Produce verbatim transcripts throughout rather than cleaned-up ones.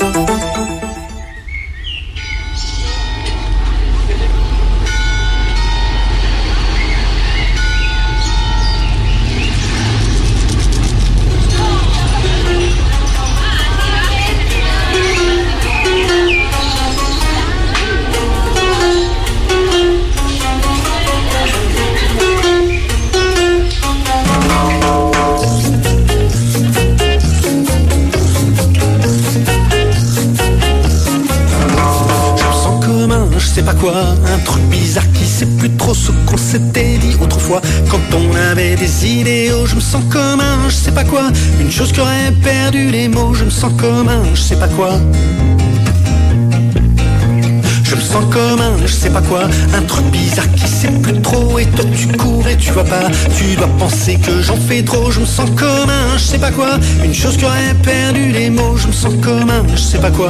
Un truc bizarre qui sait plus trop ce qu'on s'était dit autrefois. Quand on avait des idéaux, je me sens comme un je sais pas quoi. Une chose qui aurait perdu les mots, je me sens comme un je sais pas quoi. Je me sens comme un je sais pas quoi. Un truc bizarre qui sait plus trop. Et toi tu cours et tu vois pas. Tu dois penser que j'en fais trop. Je me sens comme un je sais pas quoi. Une chose qui aurait perdu les mots. Je me sens comme un je sais pas quoi.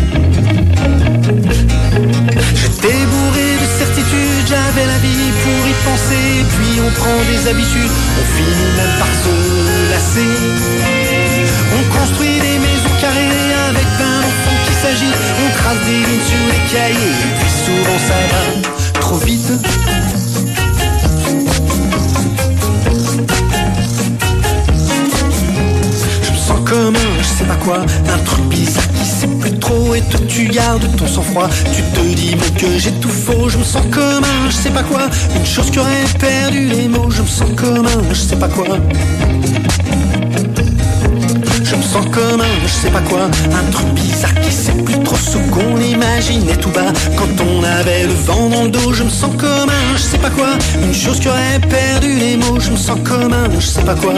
J'étais bourré de certitude, j'avais la vie pour y penser. Puis on prend des habitudes, on finit même par se lasser. On construit des maisons carrées avec plein d'enfants qui s'agitent. On trace des lignes sur les cahiers, et puis souvent ça va trop vite. Je me sens comme un je sais pas quoi, un truc bizarre qui sait plus trop. Et toi tu gardes ton sang-froid, tu te dis même que j'ai tout faux. Je me sens comme un je sais pas quoi, une chose qui aurait perdu les mots. Je me sens comme un je sais pas quoi. Je me sens comme un je sais pas quoi, un truc bizarre qui sait plus trop ce qu'on imaginait tout bas. Quand on avait le vent dans le dos, je me sens comme un je sais pas quoi, une chose qui aurait perdu les mots. Je me sens comme un je sais pas quoi.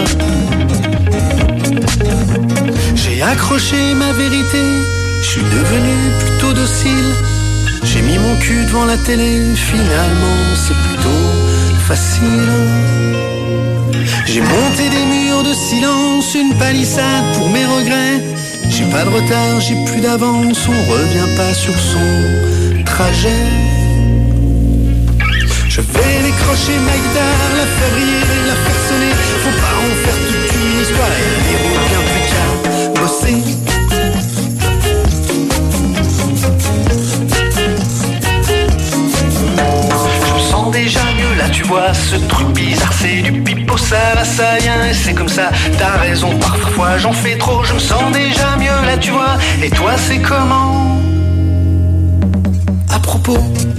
J'ai accroché ma vérité, je suis devenu plutôt docile. J'ai mis mon cul devant la télé, finalement c'est plutôt facile. J'ai monté des murs de silence, une palissade pour mes regrets. J'ai pas de retard, j'ai plus d'avance, on revient pas sur son trajet. Je vais décrocher ma guitare, la faire briller, la faire sonner. Faut pas en faire toute une histoire, et un héros bien plus qu'à bosser. Déjà mieux là tu vois, ce truc bizarre c'est du pipeau, ça va ça vient et c'est comme ça. T'as raison, parfois j'en fais trop, je me sens déjà mieux là tu vois. Et toi c'est comment à propos?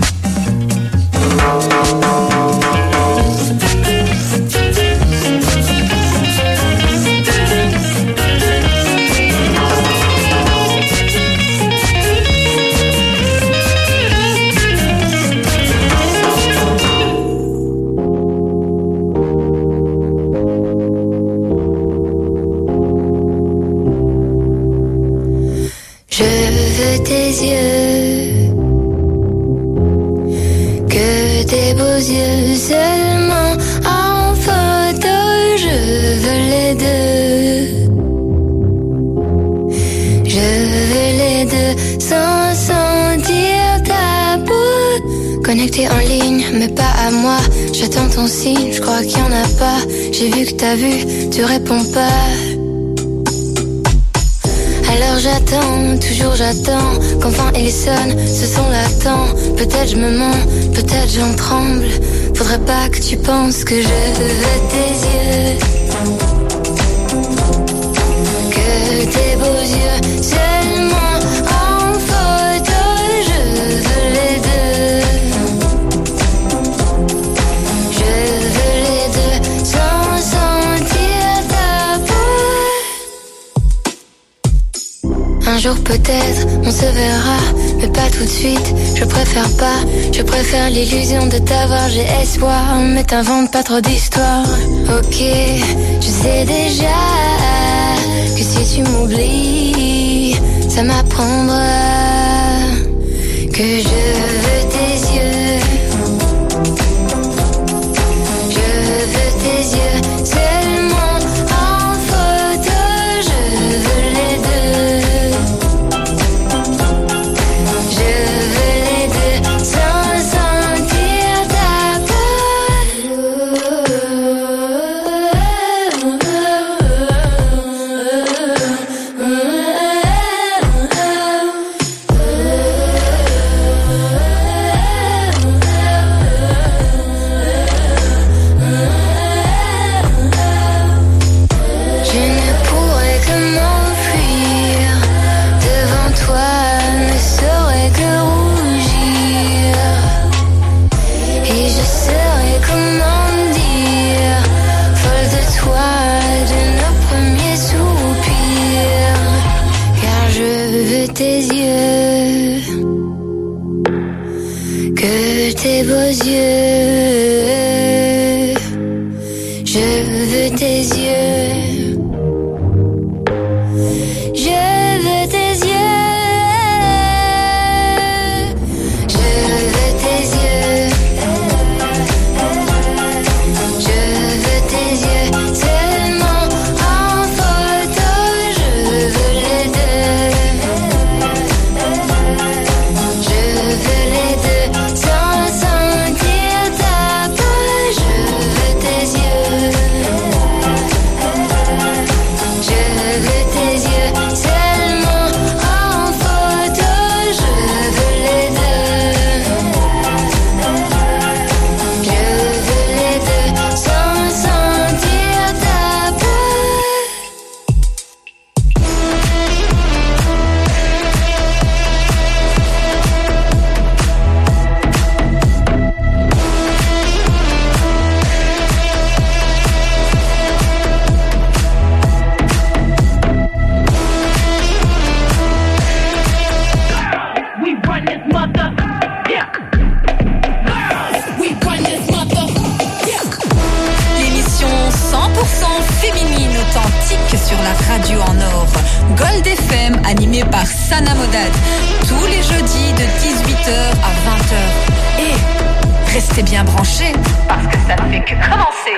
Tes yeux, que tes beaux yeux seulement en photo, je veux les deux, je veux les deux sans sentir ta peau. Connecté en ligne, mais pas à moi, j'attends ton signe, je crois qu'il y en a pas, j'ai vu que t'as vu, tu réponds pas. Alors j'attends, toujours j'attends, qu'enfin il sonne, ce son l'attend. Peut-être je me mens, peut-être j'en tremble. Faudrait pas que tu penses que je veux tes yeux, que tes beaux yeux seulement en photo, je veux les deux, je veux les deux sans sentir ta peau. Un jour peut-être on se verra, mais pas tout de suite, je préfère pas. Je préfère l'illusion de t'avoir, j'ai espoir, mais t'inventes pas trop d'histoires. Ok, je sais déjà que si tu m'oublies, ça m'apprendra que je veux tes yeux, je veux tes yeux seulement en photo, je veux les deux. veux tes yeux, que tes beaux yeux. Je veux tes yeux, je veux tes yeux, je veux tes yeux, je veux tes yeux, seulement en photo, je veux les deux, je veux les deux, sans sentir ta peau, je veux tes yeux, je veux tes yeux, seulement en photo, je veux les deux, je veux les deux, sans sentir ta peau. We run this mother, yeah. We run this mother, yeah. L'émission cent pour cent féminine authentique sur la radio en or. Gold F M animée par Sana Modad. Tous les jeudis de dix-huit heures à vingt heures. Et restez bien branchés parce que ça ne fait que commencer.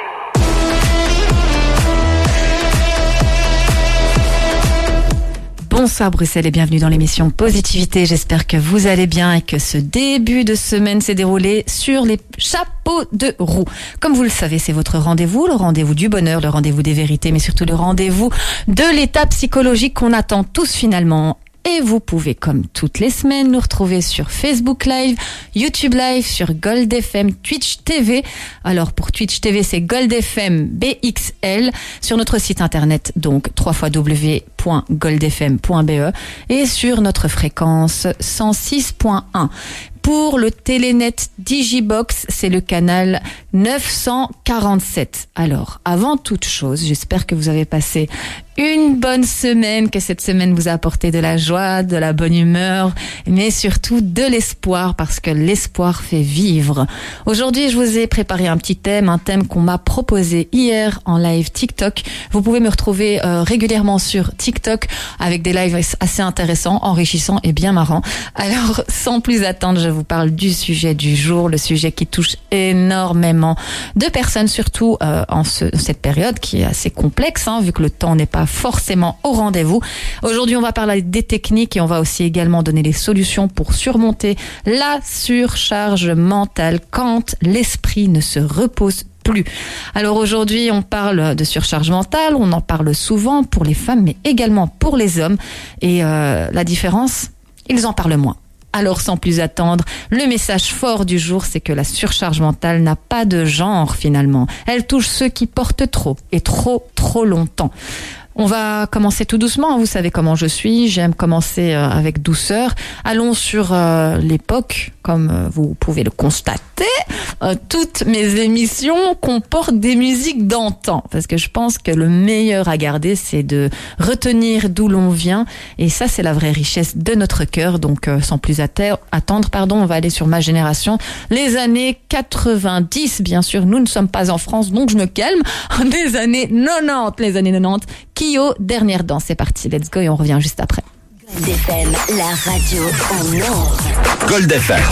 Bonsoir Bruxelles et bienvenue dans l'émission Positivité. J'espère que vous allez bien et que ce début de semaine s'est déroulé sur les chapeaux de roue. Comme vous le savez, c'est votre rendez-vous, le rendez-vous du bonheur, le rendez-vous des vérités, mais surtout le rendez-vous de l'état psychologique qu'on attend tous finalement. Et vous pouvez, comme toutes les semaines, nous retrouver sur Facebook Live, YouTube Live, sur Gold F M, Twitch T V. Alors, pour Twitch T V, c'est Gold F M B X L. Sur notre site internet, donc, w w w point gold f m point b e. Et sur notre fréquence cent six point un. Pour le Télénet Digibox, c'est le canal neuf cent quarante-sept. Alors, avant toute chose, j'espère que vous avez passé une bonne semaine, que cette semaine vous a apporté de la joie, de la bonne humeur, mais surtout de l'espoir, parce que l'espoir fait vivre. Aujourd'hui, je vous ai préparé un petit thème, un thème qu'on m'a proposé hier en live TikTok. Vous pouvez me retrouver euh, régulièrement sur TikTok avec des lives assez intéressants, enrichissants et bien marrants. Alors, sans plus attendre, je vous parle du sujet du jour, le sujet qui touche énormément de personnes, surtout euh, en ce, cette période qui est assez complexe, hein, vu que le temps n'est pas forcément au rendez-vous. Aujourd'hui, on va parler des techniques et on va aussi également donner les solutions pour surmonter la surcharge mentale quand l'esprit ne se repose plus. Alors aujourd'hui, on parle de surcharge mentale, on en parle souvent pour les femmes, mais également pour les hommes. Et euh, la différence, ils en parlent moins. Alors sans plus attendre, le message fort du jour, c'est que la surcharge mentale n'a pas de genre finalement. Elle touche ceux qui portent trop et trop, trop longtemps. On va commencer tout doucement, vous savez comment je suis, j'aime commencer avec douceur. Allons sur euh, l'époque, comme vous pouvez le constater. Euh, toutes mes émissions comportent des musiques d'antan, parce que je pense que le meilleur à garder, c'est de retenir d'où l'on vient, et ça c'est la vraie richesse de notre cœur. Donc euh, sans plus attendre, pardon, on va aller sur ma génération, les années quatre-vingt-dix, bien sûr, nous ne sommes pas en France, donc je me calme, des années quatre-vingt-dix, les années quatre-vingt-dix, Kyo, dernière danse, c'est parti, let's go et on revient juste après. Gold F M, la radio en or. Gold F M.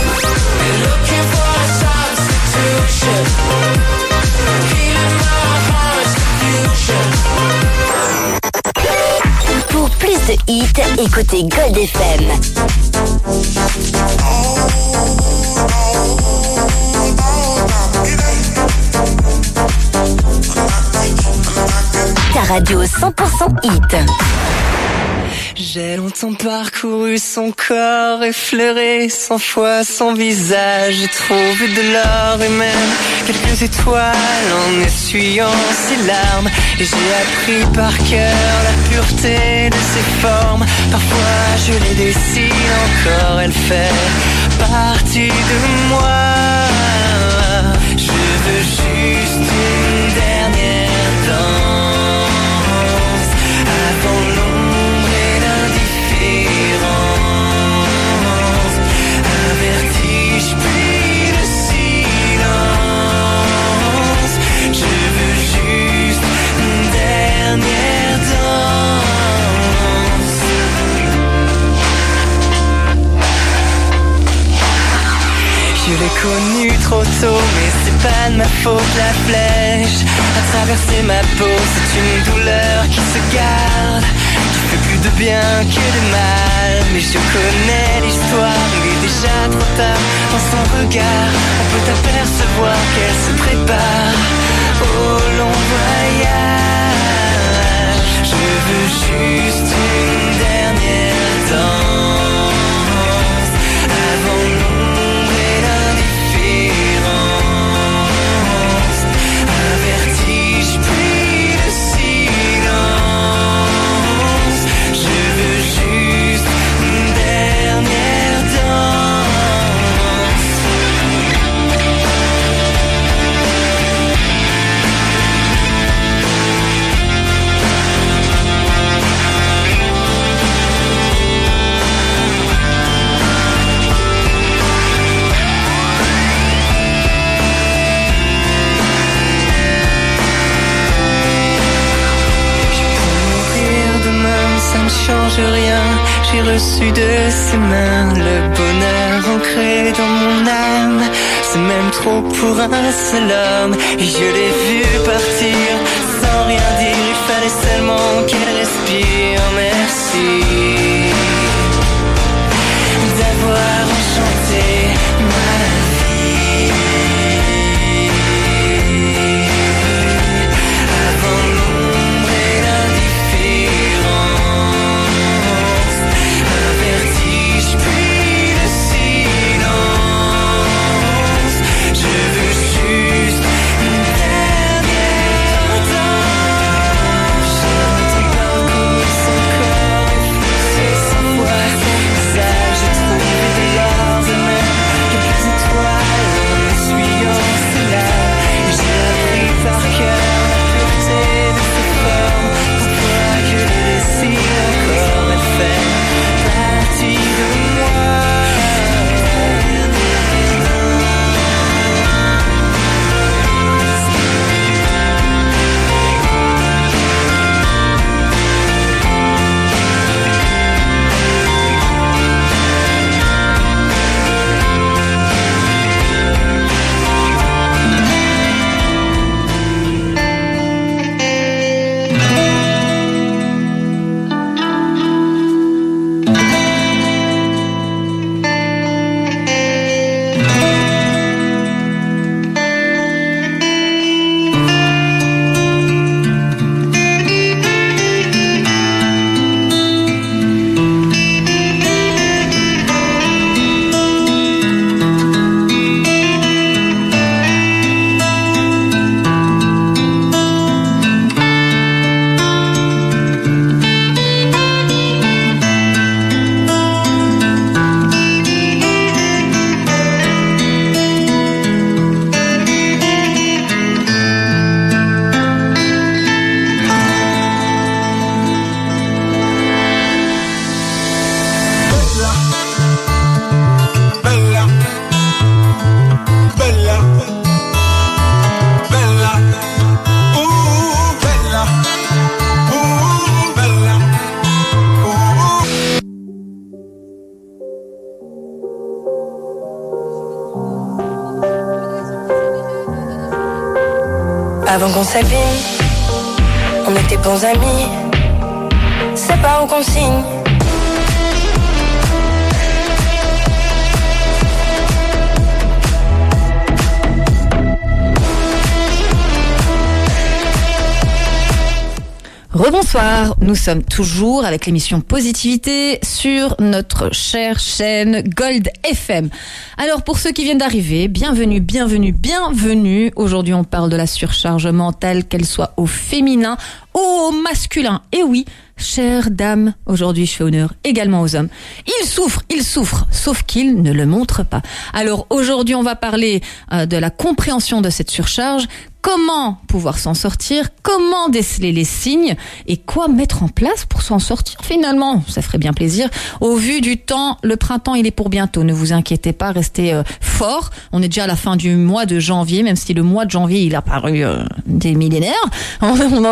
Pour plus de hits, écoutez Gold F M. Ta radio cent pour cent hit. J'ai longtemps parcouru son corps, effleuré cent fois son visage. J'ai trouvé de l'or et même quelques étoiles en essuyant ses larmes. Et j'ai appris par cœur la pureté de ses formes. Parfois je les dessine encore, elle fait partie de moi. Je veux juste une dernière danse avant l'ombre et l'indifférence. connu trop tôt, mais c'est pas de ma faute. La flèche a traversé ma peau, c'est une douleur qui se garde, qui fait plus de bien que de mal. Mais je connais l'histoire, il est déjà trop tard. Dans son regard, on peut apercevoir qu'elle se prépare au long voyage. Je veux juste une dernière danse avant l'ombre et l'indifférence. Un vertige puis le silence. Je veux juste une dernière danse. Ça ne change rien, j'ai reçu de ses mains le bonheur ancré dans mon âme. C'est même trop pour un seul homme, et je l'ai vu partir sans rien dire. Il fallait seulement qu'il respire. Merci d'avoir enchanté ma vie. Avant l'ombre et l'indifférence, un vertige puis le silence. Je veux juste une dernière danse. J'entends parcourir son corps, effleuré sans voix, son visage. J'ai trouvé de l'or de même, quelques étoiles en essuyant ses larmes. Et j'ai appris par cœur la pureté de ses formes. Pourquoi que le désir encore, elle fait partie de moi. Avant qu'on s'abîme, on était bons amis. C'est pas où qu'on signe. Rebonsoir, nous sommes toujours avec l'émission Positivité sur notre chère chaîne Gold F M. Alors pour ceux qui viennent d'arriver, bienvenue, bienvenue, bienvenue. Aujourd'hui on parle de la surcharge mentale, qu'elle soit au féminin ou au masculin. Et oui, chère dame, aujourd'hui je fais honneur également aux hommes. Ils souffrent, ils souffrent, sauf qu'ils ne le montrent pas. Alors aujourd'hui on va parler euh, de la compréhension de cette surcharge. Comment pouvoir s'en sortir? Comment déceler les signes? Et quoi mettre en place pour s'en sortir finalement? Ça ferait bien plaisir. Au vu du temps, le printemps, il est pour bientôt. Ne vous inquiétez pas, restez euh, forts. On est déjà à la fin du mois de janvier, même si le mois de janvier, il a paru euh, des millénaires. On aurait l'impression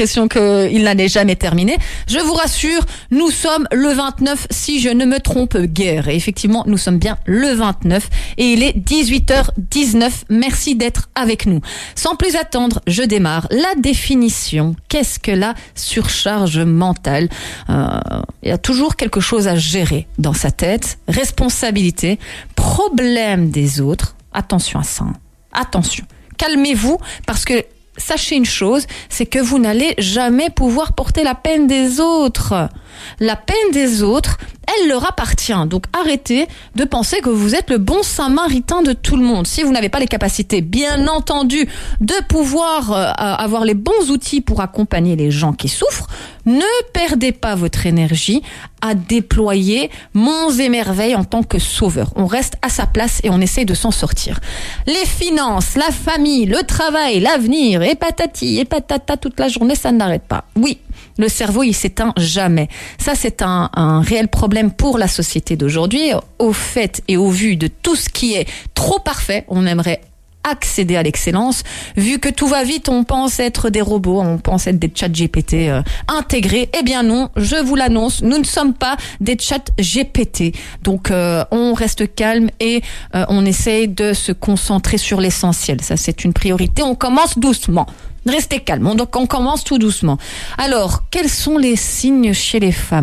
l'impression qu'il n'allait jamais terminer. Je vous rassure, nous sommes le vingt-neuf, si je ne me trompe guère. Et effectivement, nous sommes bien le vingt-neuf et il est dix-huit heures dix-neuf. Merci d'être avec nous. Sans plus attendre, je démarre. La définition, qu'est-ce que la surcharge mentale ? euh, Il y a toujours quelque chose à gérer dans sa tête. Responsabilité, problème des autres. Attention à ça. Attention. Calmez-vous parce que sachez une chose, c'est que vous n'allez jamais pouvoir porter la peine des autres. La peine des autres, elle leur appartient. Donc arrêtez de penser que vous êtes le bon samaritain de tout le monde. Si vous n'avez pas les capacités, bien entendu, de pouvoir euh, avoir les bons outils pour accompagner les gens qui souffrent, ne perdez pas votre énergie à déployer monts et merveilles en tant que sauveur. On reste à sa place et on essaye de s'en sortir. Les finances, la famille, le travail, l'avenir, et patati, et patata, toute la journée, ça n'arrête pas. Oui, le cerveau, il s'éteint jamais. Ça, c'est un, un réel problème pour la société d'aujourd'hui. Au fait et au vu de tout ce qui est trop parfait, on aimerait accéder à l'excellence. Vu que tout va vite, on pense être des robots, on pense être des chats G P T euh, intégrés. Eh bien non, je vous l'annonce, nous ne sommes pas des chats G P T. Donc euh, on reste calme et euh, on essaye de se concentrer sur l'essentiel. Ça, c'est une priorité. On commence doucement. Restez calme. Donc on commence tout doucement. Alors, quels sont les signes chez les femmes ?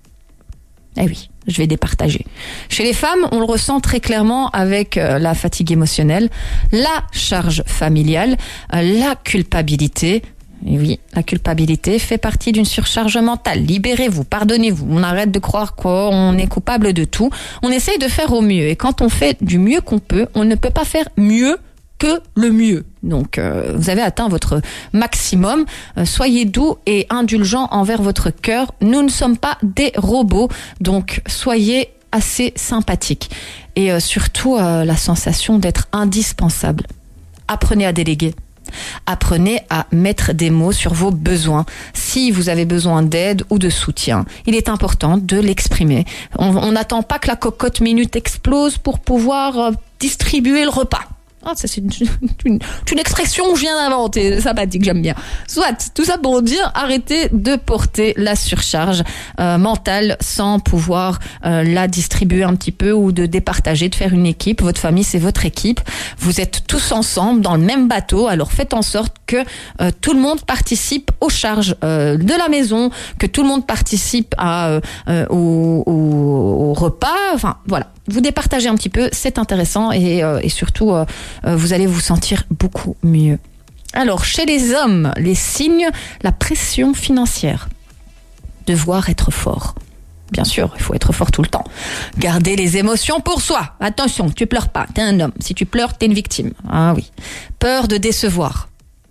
Eh oui, je vais départager. Chez les femmes, on le ressent très clairement avec euh, la fatigue émotionnelle, la charge familiale, euh, la culpabilité. Et oui, la culpabilité fait partie d'une surcharge mentale. Libérez-vous, pardonnez-vous. On arrête de croire qu'on est coupable de tout. On essaye de faire au mieux. Et quand on fait du mieux qu'on peut, on ne peut pas faire mieux que le mieux. Donc, euh, vous avez atteint votre maximum. Euh, soyez doux et indulgents envers votre cœur. Nous ne sommes pas des robots, donc soyez assez sympathiques. Et euh, surtout, euh, la sensation d'être indispensable. Apprenez à déléguer. Apprenez à mettre des mots sur vos besoins. Si vous avez besoin d'aide ou de soutien, il est important de l'exprimer. On n'attend pas que la cocotte minute explose pour pouvoir euh, distribuer le repas. Ah, ça, c'est une, une, une expression que je viens d'inventer, sympathique, j'aime bien. Soit, tout ça pour dire, arrêtez de porter la surcharge euh, mentale sans pouvoir euh, la distribuer un petit peu ou de départager, de faire une équipe. Votre famille, c'est votre équipe. Vous êtes tous ensemble dans le même bateau, alors faites en sorte que euh, tout le monde participe aux charges euh, de la maison, que tout le monde participe à, euh, euh, au, au, au repas, enfin voilà. Vous départagez un petit peu, c'est intéressant et, euh, et surtout, euh, euh, vous allez vous sentir beaucoup mieux. Alors, chez les hommes, les signes, la pression financière. Devoir être fort. Bien sûr, il faut être fort tout le temps. Garder les émotions pour soi. Attention, tu pleures pas, t'es un homme. Si tu pleures, t'es une victime. Ah oui. Peur de décevoir.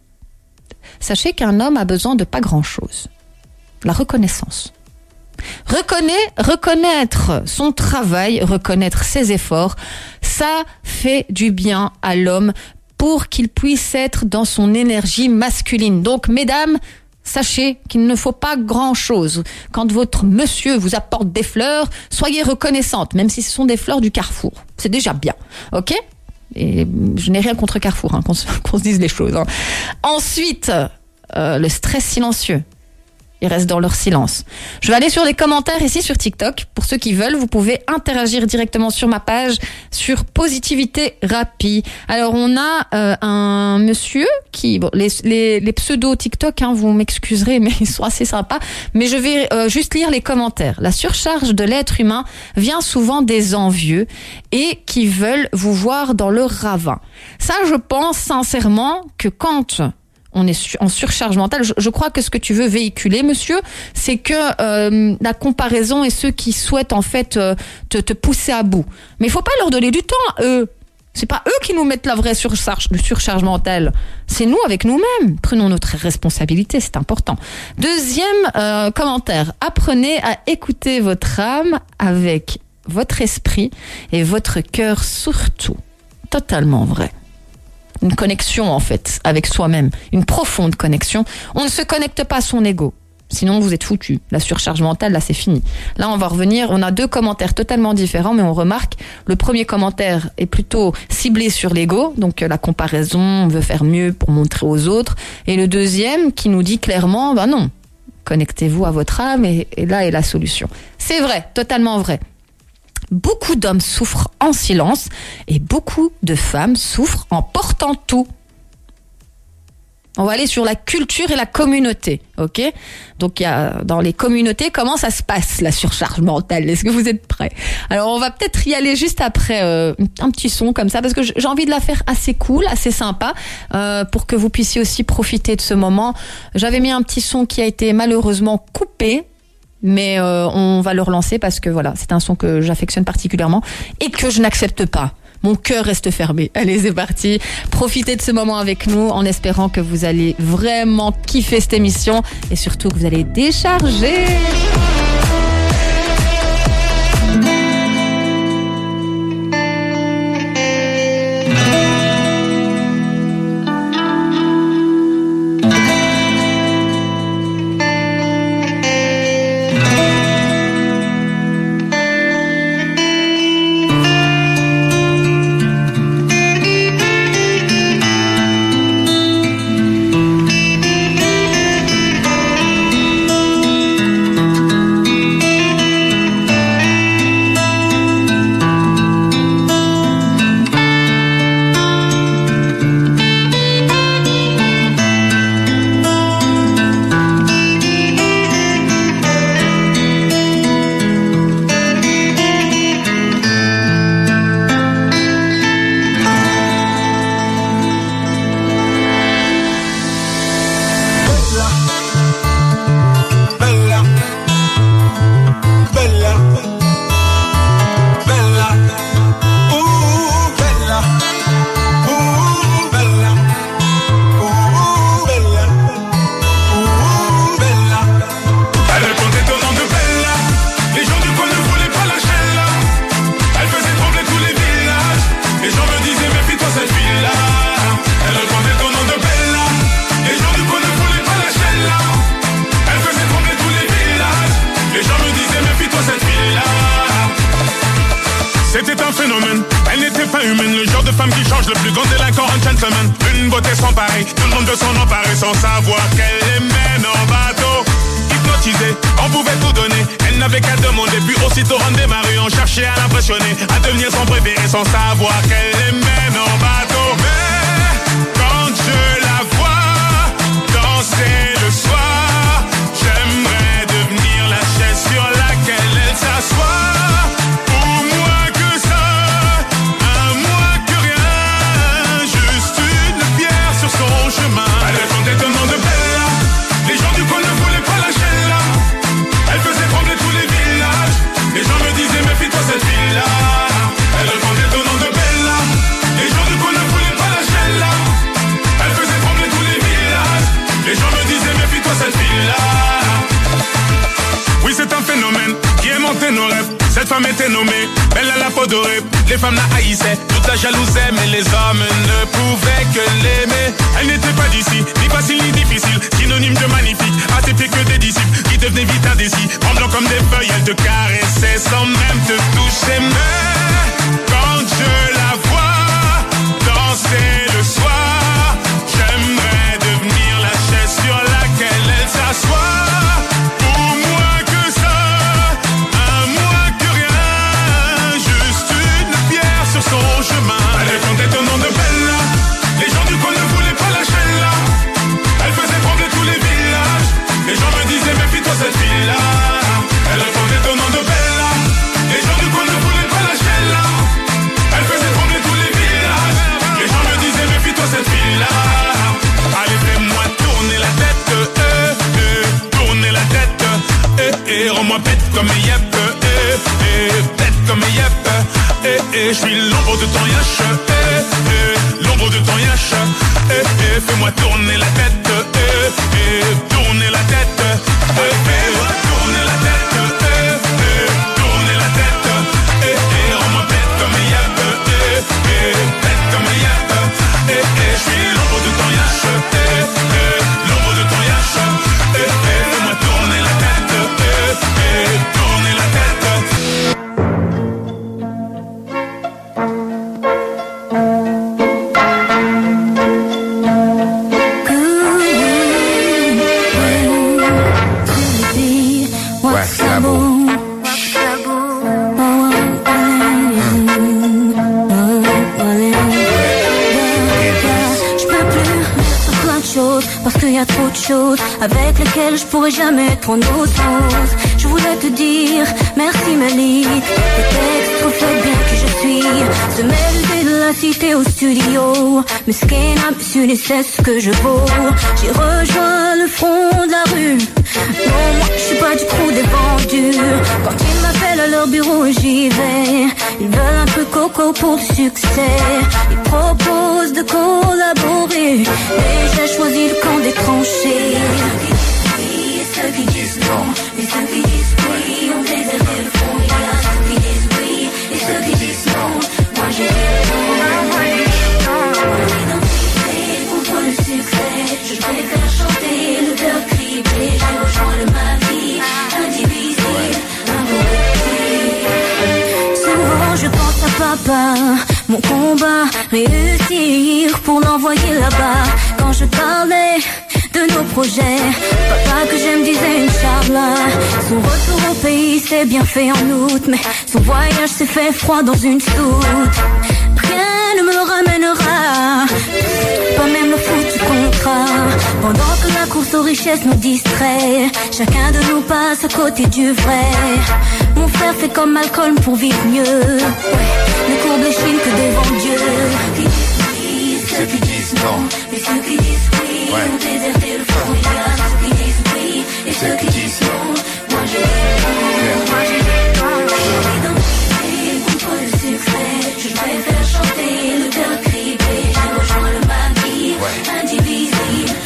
Sachez qu'un homme a besoin de pas grand-chose. La reconnaissance. Reconnaître, reconnaître son travail, reconnaître ses efforts, ça fait du bien à l'homme pour qu'il puisse être dans son énergie masculine. Donc, mesdames, sachez qu'il ne faut pas grand-chose. Quand votre monsieur vous apporte des fleurs, soyez reconnaissante, même si ce sont des fleurs du Carrefour. C'est déjà bien, ok ? Et je n'ai rien contre Carrefour, hein, qu'on se, qu'on se dise les choses. Hein. Ensuite, euh, le stress silencieux. Ils restent dans leur silence. Je vais aller sur les commentaires ici sur TikTok. Pour ceux qui veulent, vous pouvez interagir directement sur ma page sur Positivité Rapide. Alors, on a euh, un monsieur qui... Bon, les, les, les pseudos TikTok, hein, vous m'excuserez, mais ils sont assez sympas. Mais je vais euh, juste lire les commentaires. La surcharge de l'être humain vient souvent des envieux et qui veulent vous voir dans le ravin. Ça, je pense sincèrement que quand... on est en surcharge mentale. Je, je crois que ce que tu veux véhiculer, monsieur, c'est que euh, la comparaison est ceux qui souhaitent en fait euh, te, te pousser à bout. Mais il faut pas leur donner du temps, eux. C'est pas eux qui nous mettent la vraie surcharge, surcharge mentale. C'est nous avec nous-mêmes. Prenons notre responsabilité, c'est important. Deuxième euh, commentaire. Apprenez à écouter votre âme avec votre esprit et votre cœur surtout. Totalement vrai. Une connexion en fait avec soi-même, une profonde connexion. On ne se connecte pas à son ego. Sinon, vous êtes foutus. La surcharge mentale, là, c'est fini. Là, on va revenir. On a deux commentaires totalement différents, mais on remarque, le premier commentaire est plutôt ciblé sur l'ego, donc la comparaison, on veut faire mieux pour montrer aux autres. Et le deuxième qui nous dit clairement, ben non, connectez-vous à votre âme et, et là est la solution. C'est vrai, totalement vrai. Beaucoup d'hommes souffrent en silence et beaucoup de femmes souffrent en portant tout. On va aller sur la culture et la communauté, ok ? Donc, il y a, dans les communautés, comment ça se passe, la surcharge mentale ? Est-ce que vous êtes prêts ? Alors, on va peut-être y aller juste après euh, un petit son comme ça, parce que j'ai envie de la faire assez cool, assez sympa, euh, pour que vous puissiez aussi profiter de ce moment. J'avais mis un petit son qui a été malheureusement coupé, mais euh, on va le relancer parce que voilà, c'est un son que j'affectionne particulièrement et que je n'accepte pas. Mon cœur reste fermé. Allez, c'est parti. Profitez de ce moment avec nous en espérant que vous allez vraiment kiffer cette émission et surtout que vous allez décharger. Fais-moi tourner choses avec lesquelles je pourrais jamais être en osmose. Je voulais te dire merci Malik, tes textes reflètent bien qui je suis. Se mêler de la cité au studio, mais ce qui n'a su c'est ce que je vaux. J'ai rejoint le front de la rue. Non, moi je suis pas du crew des vendus. Quand ils m'appellent à leur bureau, j'y vais. Ils veulent un peu coco pour le succès. Ils proposent de collaborer, mais j'ai choisi le camp des tranchées. Et ceux qui disent non, et ceux qui disent oui, ont déserté le front. Il y a ceux qui disent oui, et ceux qui disent non. Moi j'ai dit non, moi j'ai dit non. Identité contre le succès, je préfère chanter le cœur criblé. J'ai rejoint le maquis, indivisible, incorruptible. Souvent je pense à papa, mon combat, réussir pour l'envoyer là-bas. Quand je parlais de nos projets, papa que j'aime disait Inch'Allah. Son retour au pays s'est bien fait en août, mais son voyage s'est fait froid dans une soute. Rien ne me ramènera, pas même le foutu contrat. Pendant que la course aux richesses nous distrait, chacun de nous passe à côté du vrai. Mon frère fait comme Malcolm pour vivre mieux, ouais, ne courbe l'échine que devant Dieu. Ceux qui disent non, mais ceux qui disent oui, ouais, ont déserté le front. Il y a ceux qui disent oui, et ceux qui disent non. Moi j'ai dit non, moi j'ai dit non. Identité contre le succès, je préfère chanter le cœur criblé. J'ai rejoint le maquis, ouais, indivisible,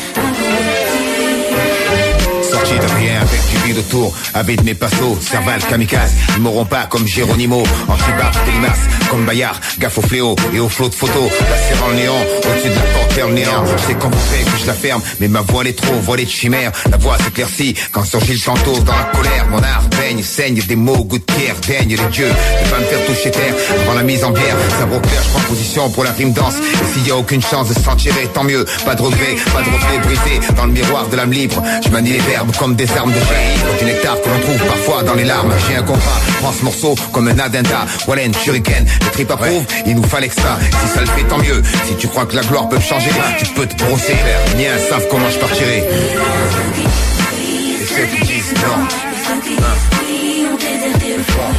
incorruptible. Sorti de rien avec du vide autour, avec mes passos, Serval, kamikaze, ils m'auront pas comme Géronimo, anti-barbe, limace, comme Bayard, gaffe au fléau et au flot de photos, la serre en néant, au-dessus de la porte et le néant, c'est quand vous faites que je la ferme, mais ma voix est trop voilée de chimère, la voix s'éclaircit, quand surgit le chanteau dans la colère, mon art baigne, saigne des mots, goût de pierre, daigne les dieux, ne pas me faire toucher terre, avant la mise en bière, sabre clair, je prends position pour la rime danse, et s'il y a aucune chance de s'en tirer, tant mieux, pas de regret, pas de reflet brisé, dans le miroir de l'âme libre, je manie les verbes comme des armes de givre, du nectar que l'on trouve parfois dans les larmes, j'ai un contrat, prends ce morceau comme un addenda, Wallen, shuriken, le trip approuve, il nous fallait que ça, si ça le fait tant mieux, si tu crois que la gloire peut me changer, tu peux te brosser, les miens savent comment je partirai. Et ceux qui disent non, ceux qui disent oui, ont déserté le front.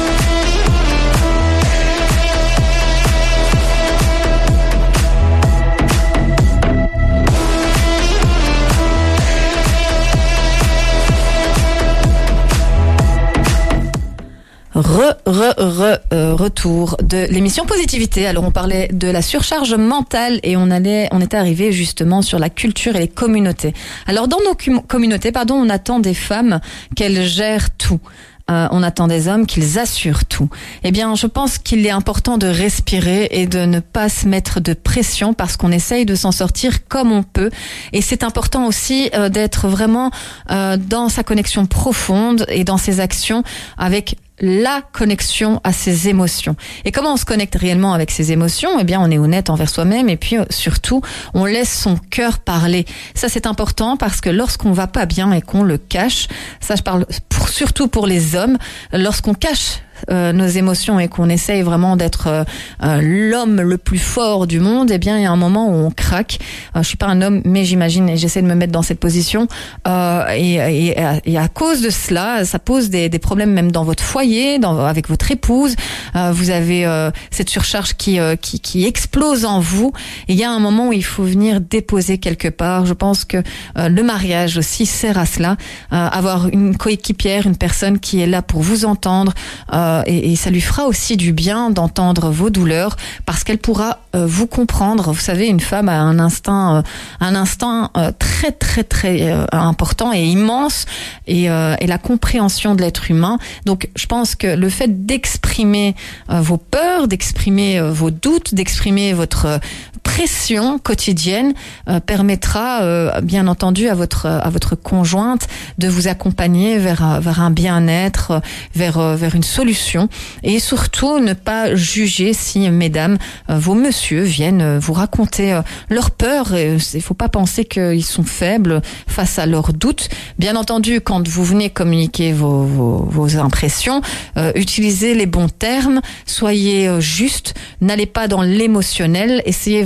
Re, re, re, euh, retour de l'émission Positivité. Alors on parlait de la surcharge mentale et on allait, on était arrivé justement sur la culture et les communautés. Alors dans nos com- communautés, pardon, on attend des femmes qu'elles gèrent tout. Euh, on attend des hommes qu'ils assurent tout. Eh bien, je pense qu'il est important de respirer et de ne pas se mettre de pression parce qu'on essaye de s'en sortir comme on peut. Et c'est important aussi euh, d'être vraiment euh, dans sa connexion profonde et dans ses actions avec la connexion à ses émotions. Et comment on se connecte réellement avec ses émotions? Eh bien, on est honnête envers soi-même et puis surtout, on laisse son cœur parler. Ça, c'est important parce que lorsqu'on va pas bien et qu'on le cache, ça, je parle pour, surtout pour les hommes, lorsqu'on cache Euh, nos émotions et qu'on essaye vraiment d'être euh, euh, l'homme le plus fort du monde, eh bien il y a un moment où on craque. Euh, je suis pas un homme, mais j'imagine et j'essaie de me mettre dans cette position. Euh, et, et, et à cause de cela, ça pose des, des problèmes même dans votre foyer, dans, avec votre épouse. Euh, vous avez euh, cette surcharge qui, euh, qui qui explose en vous. Et il y a un moment où il faut venir déposer quelque part. Je pense que euh, le mariage aussi sert à cela. Euh, avoir une coéquipière, une personne qui est là pour vous entendre. Euh, Et, et ça lui fera aussi du bien d'entendre vos douleurs parce qu'elle pourra euh, vous comprendre. Vous savez, une femme a un instinct, euh, un instinct euh, très très très euh, important et immense et, euh, et la compréhension de l'être humain. Donc, je pense que le fait d'exprimer euh, vos peurs, d'exprimer euh, vos doutes, d'exprimer votre euh, pression quotidienne euh, permettra, euh, bien entendu, à votre à votre conjointe de vous accompagner vers vers un bien-être, vers vers une solution. Et surtout, ne pas juger si, mesdames, euh, vos messieurs viennent vous raconter euh, leurs peurs. Il ne faut pas penser qu'ils sont faibles face à leurs doutes. Bien entendu, quand vous venez communiquer vos, vos, vos impressions, euh, utilisez les bons termes, soyez euh, juste, n'allez pas dans l'émotionnel, essayez vraiment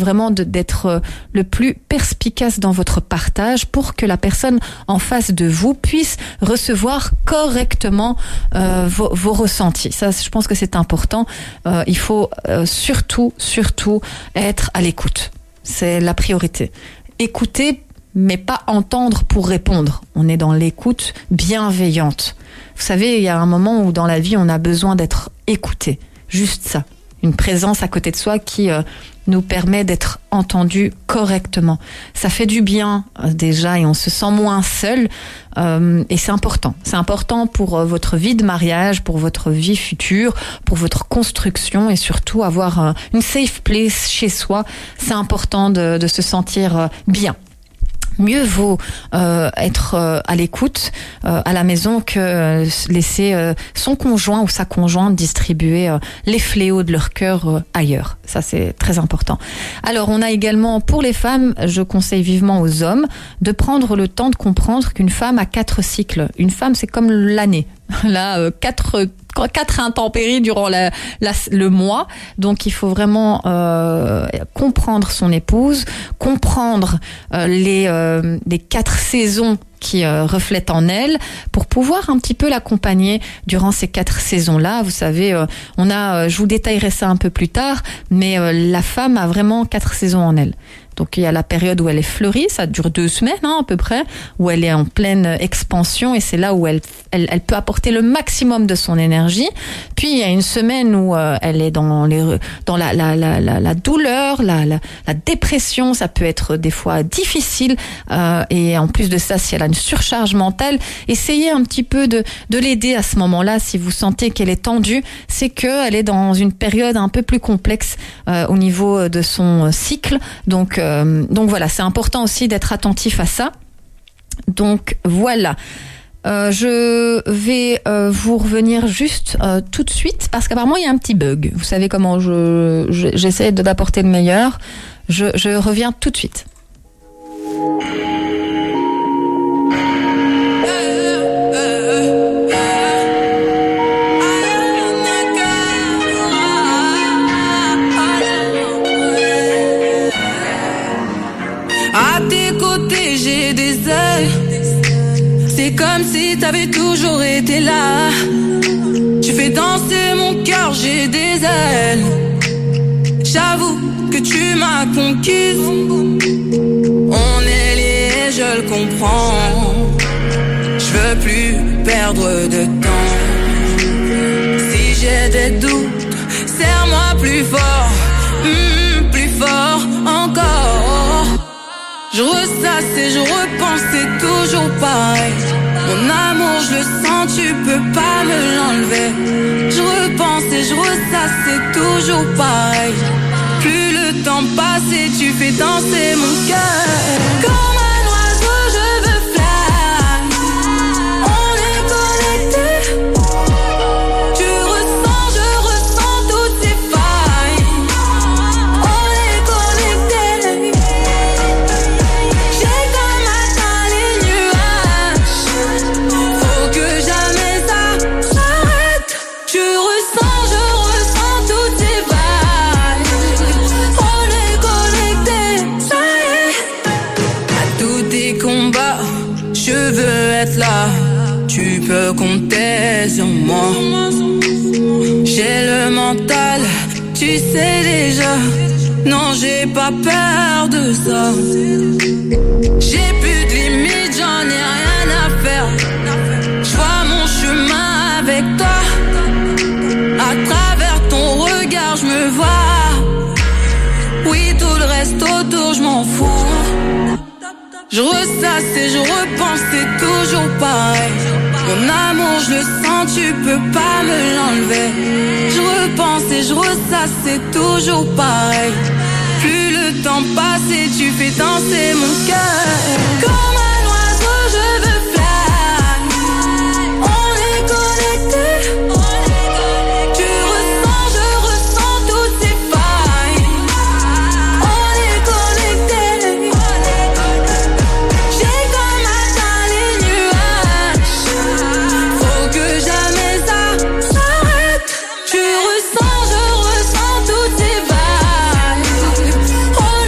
vraiment de, d'être le plus perspicace dans votre partage pour que la personne en face de vous puisse recevoir correctement euh, vos, vos ressentis. Ça, je pense que c'est important. Euh, il faut euh, surtout, surtout être à l'écoute. C'est la priorité. Écouter, mais pas entendre pour répondre. On est dans l'écoute bienveillante. Vous savez, il y a un moment où dans la vie, on a besoin d'être écouté. Juste ça. Une présence à côté de soi qui euh, nous permet d'être entendu correctement. Ça fait du bien euh, déjà et on se sent moins seul euh, et c'est important. C'est important pour euh, votre vie de mariage, pour votre vie future, pour votre construction et surtout avoir euh, une safe place chez soi. C'est important de, de se sentir euh, bien. Mieux vaut euh, être euh, à l'écoute euh, à la maison que euh, laisser euh, son conjoint ou sa conjointe distribuer euh, les fléaux de leur cœur euh, ailleurs. Ça, c'est très important. Alors, on a également, pour les femmes, je conseille vivement aux hommes de prendre le temps de comprendre qu'une femme a quatre cycles. Une femme, c'est comme l'année. Là, euh, quatre quatre intempéries durant la, la, le mois. Donc, il faut vraiment euh, comprendre son épouse, comprendre euh, les, euh, les quatre saisons qui euh, reflètent en elle pour pouvoir un petit peu l'accompagner durant ces quatre saisons-là. Vous savez, euh, on a, euh, je vous détaillerai ça un peu plus tard, mais euh, la femme a vraiment quatre saisons en elle. Donc il y a la période où elle est fleurie, ça dure deux semaines hein, à peu près, où elle est en pleine expansion et c'est là où elle, elle, elle peut apporter le maximum de son énergie. Puis il y a une semaine où euh, elle est dans, les, dans la, la, la, la, la douleur, la, la, la dépression, ça peut être des fois difficile. Euh, et en plus de ça, si elle a une surcharge mentale, essayez un petit peu de, de l'aider à ce moment-là. Si vous sentez qu'elle est tendue, c'est qu'elle est dans une période un peu plus complexe euh, au niveau de son cycle. Donc Euh, donc voilà, c'est important aussi d'être attentif à ça. Donc voilà, euh, je vais euh, vous revenir juste euh, tout de suite parce qu'apparemment il y a un petit bug. Vous savez comment je, je j'essaie de d'apporter le meilleur. Je, je reviens tout de suite. À tes côtés, j'ai des ailes. C'est comme si t'avais toujours été là. Tu fais danser mon cœur, j'ai des ailes. J'avoue que tu m'as conquise. On est liés, je le comprends. Je veux plus perdre de temps. Si j'ai des doutes, serre-moi plus fort, mmh, plus fort encore. Je ressasse et je repense, c'est toujours pareil. Mon amour, je le sens, tu peux pas me l'enlever. Je repense et je ressasse, c'est toujours pareil. Plus le temps passe et tu fais danser mon cœur. Comme un oiseau, je veux fly. On est connectés. Tu ressens, je ressens toutes ces failles. On est connectés. J'ai comme atteint les nuages. Faut que jamais ça s'arrête. Tu ressens, je ressens toutes ces vagues. On est connectés, ça y est. À tous tes combats, je veux être là. Tu peux compter sur moi. J'ai le mental, tu sais déjà. Non, j'ai pas peur de ça. J'ai plus de limites, j'en ai rien à faire. J'vois mon chemin avec toi. À travers ton regard, je me vois. Oui, tout le reste autour, je m'en fous. Je ressasse et je repense, c'est toujours pareil. Mon amour, je le sens, tu peux pas me l'enlever. Je repense et je ressasse, c'est toujours pareil. Plus le temps passe et tu fais danser mon cœur. Comme un oiseau, je veux fly. On est connectés. Tu ressens, je ressens toutes ces failles. On est connectés. J'ai comme atteint les nuages. Faut que jamais ça s'arrête. Tu ressens, je ressens toutes ces vagues. On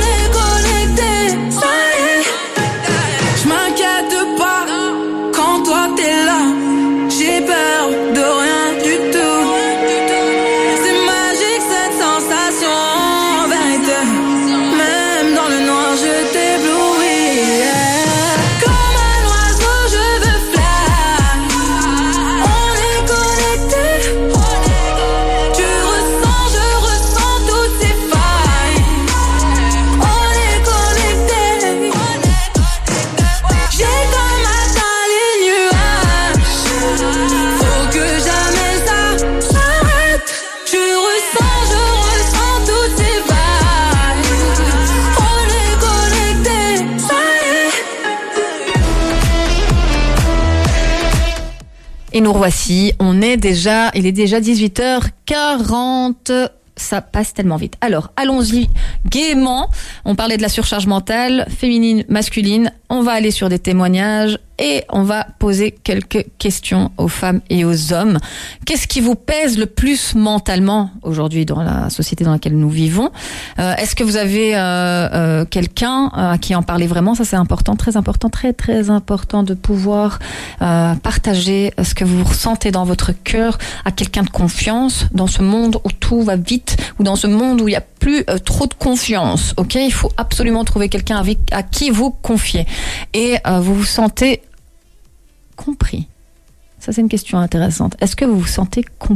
Et nous revoici, on est déjà, il est déjà dix-huit heures quarante. Ça passe tellement vite. Alors, allons-y gaiement. On parlait de la surcharge mentale, féminine, masculine. On va aller sur des témoignages et on va poser quelques questions aux femmes et aux hommes. Qu'est-ce qui vous pèse le plus mentalement aujourd'hui dans la société dans laquelle nous vivons ? euh, Est-ce que vous avez euh, euh, quelqu'un euh, à qui en parler vraiment ? Ça, c'est important, très important, très très important de pouvoir euh, partager ce que vous ressentez dans votre cœur à quelqu'un de confiance dans ce monde où tout va vite, ou dans ce monde où il n'y a plus euh, trop de confiance. Ok, il faut absolument trouver quelqu'un avec à qui vous confiez et euh, vous vous sentez compris. Ça, c'est une question intéressante. Est-ce que vous vous sentez compris ?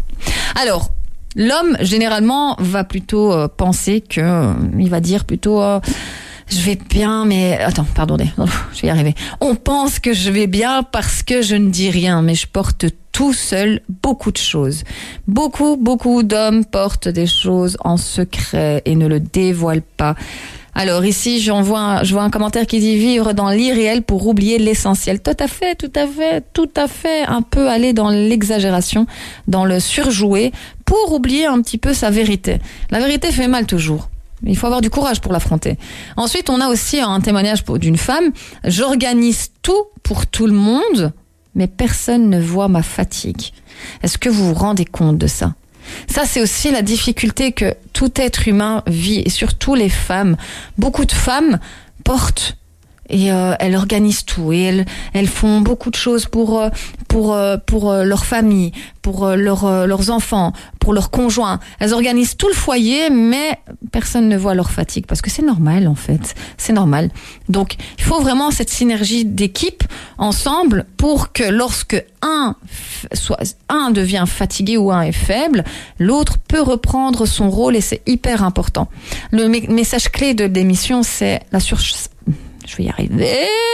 Alors, l'homme, généralement, va plutôt euh, penser que... Euh, il va dire plutôt... Euh, je vais bien, mais... Attends, pardonnez, je vais y arriver. On pense que je vais bien parce que je ne dis rien, mais je porte tout seul beaucoup de choses. Beaucoup, beaucoup d'hommes portent des choses en secret et ne le dévoilent pas. Alors ici, j'en vois un, je vois un commentaire qui dit vivre dans l'irréel pour oublier l'essentiel. Tout à fait, tout à fait, tout à fait. Un peu aller dans l'exagération, dans le surjouer pour oublier un petit peu sa vérité. La vérité fait mal toujours. Il faut avoir du courage pour l'affronter. Ensuite, on a aussi un témoignage d'une femme. J'organise tout pour tout le monde, mais personne ne voit ma fatigue. Est-ce que vous vous rendez compte de ça ? Ça, c'est aussi la difficulté que tout être humain vit, et surtout les femmes. Beaucoup de femmes portent et euh, elles organisent tout et elles elles font beaucoup de choses pour euh, pour euh, pour euh, leur famille, pour euh, leur, euh, leurs enfants, pour leurs conjoints. Elles organisent tout le foyer, mais personne ne voit leur fatigue parce que c'est normal en fait, c'est normal. Donc il faut vraiment cette synergie d'équipe ensemble pour que lorsque un soit un devient fatigué ou un est faible, l'autre peut reprendre son rôle et c'est hyper important. Le message clé de l'émission, c'est la surcharge. Je vais y arriver.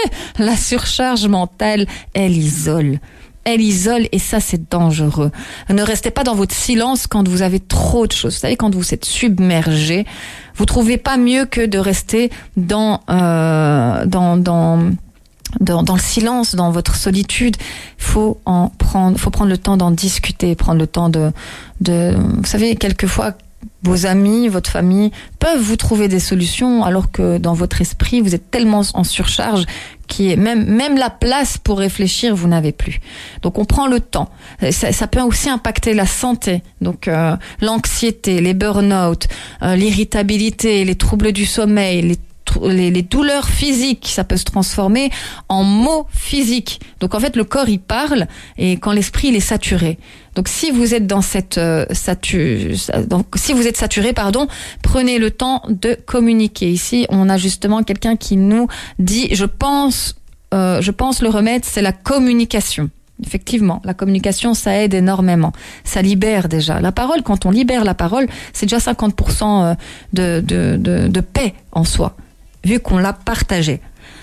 La surcharge mentale, elle isole. Elle isole et ça, c'est dangereux. Ne restez pas dans votre silence quand vous avez trop de choses. Vous savez, quand vous êtes submergé, vous trouvez pas mieux que de rester dans euh, dans dans Dans, dans le silence, dans votre solitude. Faut en prendre, faut prendre le temps d'en discuter, prendre le temps de, de, vous savez, quelquefois, vos amis, votre famille peuvent vous trouver des solutions alors que dans votre esprit, vous êtes tellement en surcharge qui est même, même la place pour réfléchir, vous n'avez plus. Donc, on prend le temps. Ça, ça peut aussi impacter la santé. Donc, euh, l'anxiété, les burn-out, euh, l'irritabilité, les troubles du sommeil, les Les, les douleurs physiques, ça peut se transformer en maux physiques. Donc en fait, le corps il parle et quand l'esprit il est saturé. Donc si vous êtes dans cette euh, satu, donc si vous êtes saturé, pardon, prenez le temps de communiquer. Ici, on a justement quelqu'un qui nous dit, je pense, euh, je pense le remède, c'est la communication. Effectivement, la communication, ça aide énormément. Ça libère déjà. La parole, quand on libère la parole, c'est déjà cinquante pour cent de, de, de, de paix en soi, vu qu'on l'a partagé.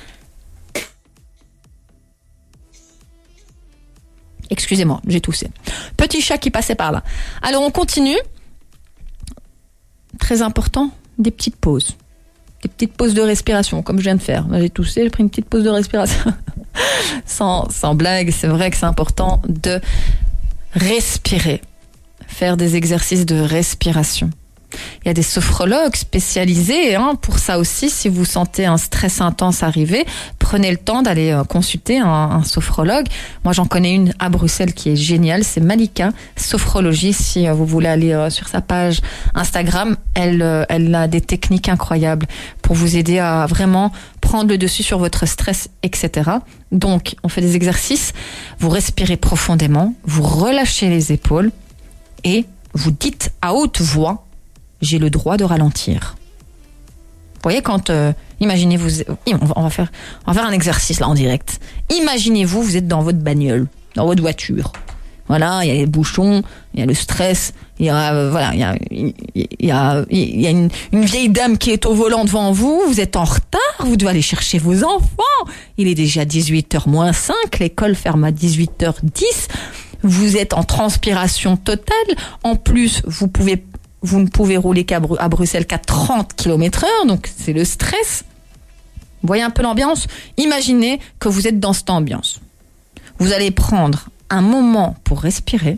Excusez-moi, j'ai toussé. Petit chat qui passait par là. Alors, on continue. Très important, des petites pauses. Des petites pauses de respiration, comme je viens de faire. J'ai toussé, j'ai pris une petite pause de respiration. sans, sans blague, c'est vrai que c'est important de respirer. Faire des exercices de respiration. Il y a des sophrologues spécialisés hein, pour ça aussi. Si vous sentez un stress intense arriver, prenez le temps d'aller euh, consulter un, un sophrologue. Moi, j'en connais une à Bruxelles qui est géniale. C'est Malika Sophrologie. Si euh, vous voulez aller euh, sur sa page Instagram, elle, euh, elle a des techniques incroyables pour vous aider à vraiment prendre le dessus sur votre stress, et cetera. Donc, on fait des exercices. Vous respirez profondément, vous relâchez les épaules et vous dites à haute voix: j'ai le droit de ralentir. Vous voyez, quand, euh, imaginez-vous, on va faire, on va faire un exercice là en direct. Imaginez-vous, vous êtes dans votre bagnole, dans votre voiture. Voilà, il y a les bouchons, il y a le stress, il y a, euh, voilà, il y a, il y a, il y a une, une vieille dame qui est au volant devant vous, vous êtes en retard, vous devez aller chercher vos enfants. Il est déjà dix-huit heures moins cinq, l'école ferme à dix-huit heures dix. Vous êtes en transpiration totale. En plus, vous pouvez Vous ne pouvez rouler qu'à Bru- à Bruxelles qu'à trente kilomètres heure, donc c'est le stress. Vous voyez un peu l'ambiance ? Imaginez que vous êtes dans cette ambiance. Vous allez prendre un moment pour respirer.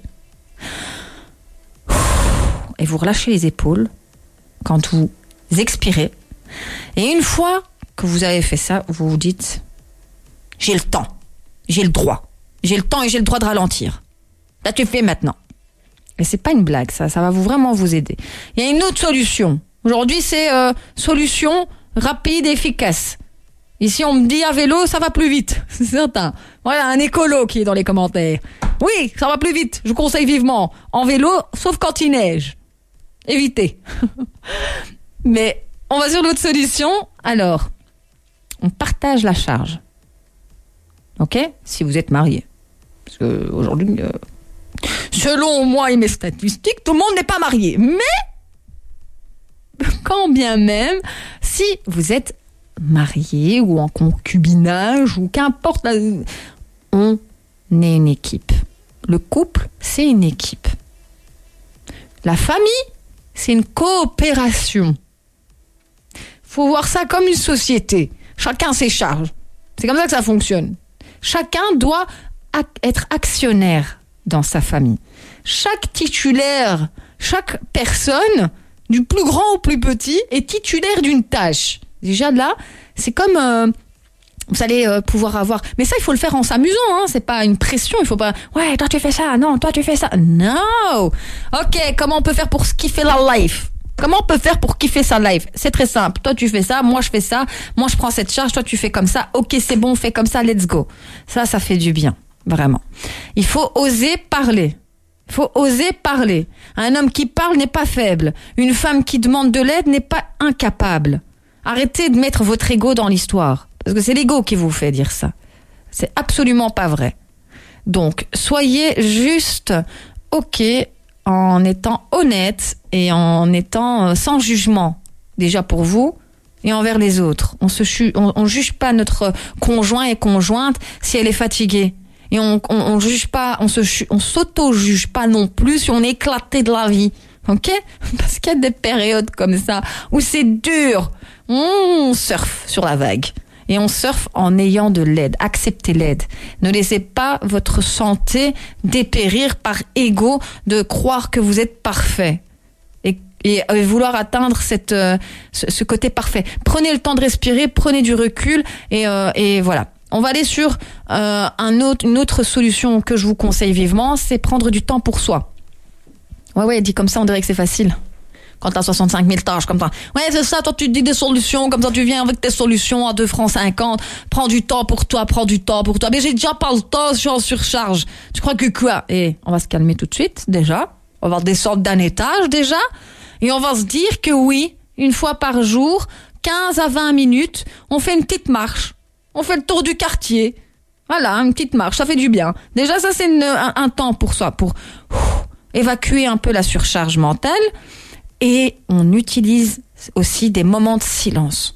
Et vous relâchez les épaules quand vous expirez. Et une fois que vous avez fait ça, vous vous dites « J'ai le temps, j'ai le droit, j'ai le temps et j'ai le droit de ralentir. Là, tu fais maintenant. » Et c'est pas une blague, ça, ça va vous vraiment vous aider. Il y a une autre solution. Aujourd'hui, c'est euh, solution rapide et efficace. Ici, on me dit à vélo, ça va plus vite. C'est certain. Voilà, un écolo qui est dans les commentaires. Oui, ça va plus vite. Je vous conseille vivement. En vélo, sauf quand il neige. Évitez. Mais on va sur l'autre solution. Alors, on partage la charge. Ok ? Si vous êtes marié. Parce que aujourd'hui, euh, selon moi et mes statistiques, tout le monde n'est pas marié. Mais, quand bien même, si vous êtes marié ou en concubinage ou qu'importe, on est une équipe. Le couple, c'est une équipe. La famille, c'est une coopération. Faut voir ça comme une société. Chacun ses charges. C'est comme ça que ça fonctionne. Chacun doit être actionnaire dans sa famille. Chaque titulaire, chaque personne, du plus grand au plus petit, est titulaire d'une tâche. Déjà là, c'est comme euh, vous allez euh, pouvoir avoir. Mais ça, il faut le faire en s'amusant. Hein. C'est pas une pression. Il faut pas. Ouais, toi tu fais ça. Non, toi tu fais ça. Non. Ok. Comment on peut faire pour kiffer la life? Comment on peut faire pour kiffer sa life? C'est très simple. Toi tu fais ça, moi je fais ça. Moi je prends cette charge. Toi tu fais comme ça. Ok, c'est bon, on fait comme ça. Let's go. Ça, ça fait du bien, vraiment. Il faut oser parler. Il faut oser parler. Un homme qui parle n'est pas faible. Une femme qui demande de l'aide n'est pas incapable. Arrêtez de mettre votre ego dans l'histoire. Parce que c'est l'ego qui vous fait dire ça. C'est absolument pas vrai. Donc, soyez juste OK en étant honnête et en étant sans jugement. Déjà pour vous et envers les autres. On se ju- on, on juge pas notre conjoint et conjointe si elle est fatiguée. Et on, on, on juge pas, on se, on s'auto-juge pas non plus si on est éclaté de la vie. Ok? Parce qu'il y a des périodes comme ça où c'est dur. On surfe sur la vague. Et on surfe en ayant de l'aide. Acceptez l'aide. Ne laissez pas votre santé dépérir par ego de croire que vous êtes parfait. Et, et, et vouloir atteindre cette, euh, ce, ce côté parfait. Prenez le temps de respirer, prenez du recul et, euh, et voilà. On va aller sur euh, un autre, une autre solution que je vous conseille vivement, c'est prendre du temps pour soi. Ouais, ouais, dit comme ça, on dirait que c'est facile. Quand t'as soixante-cinq mille tâches comme ça. Ouais, c'est ça, toi tu te dis des solutions, comme ça tu viens avec tes solutions à deux francs cinquante. Prends du temps pour toi, prends du temps pour toi. Mais j'ai déjà pas le temps, je suis en surcharge. Tu crois que quoi? Et on va se calmer tout de suite, déjà. On va descendre d'un étage, déjà. Et on va se dire que oui, une fois par jour, quinze à vingt minutes, on fait une petite marche. On fait le tour du quartier. Voilà, une petite marche, ça fait du bien. Déjà, ça c'est une, un, un temps pour soi, pour ouf, évacuer un peu la surcharge mentale. Et on utilise aussi des moments de silence.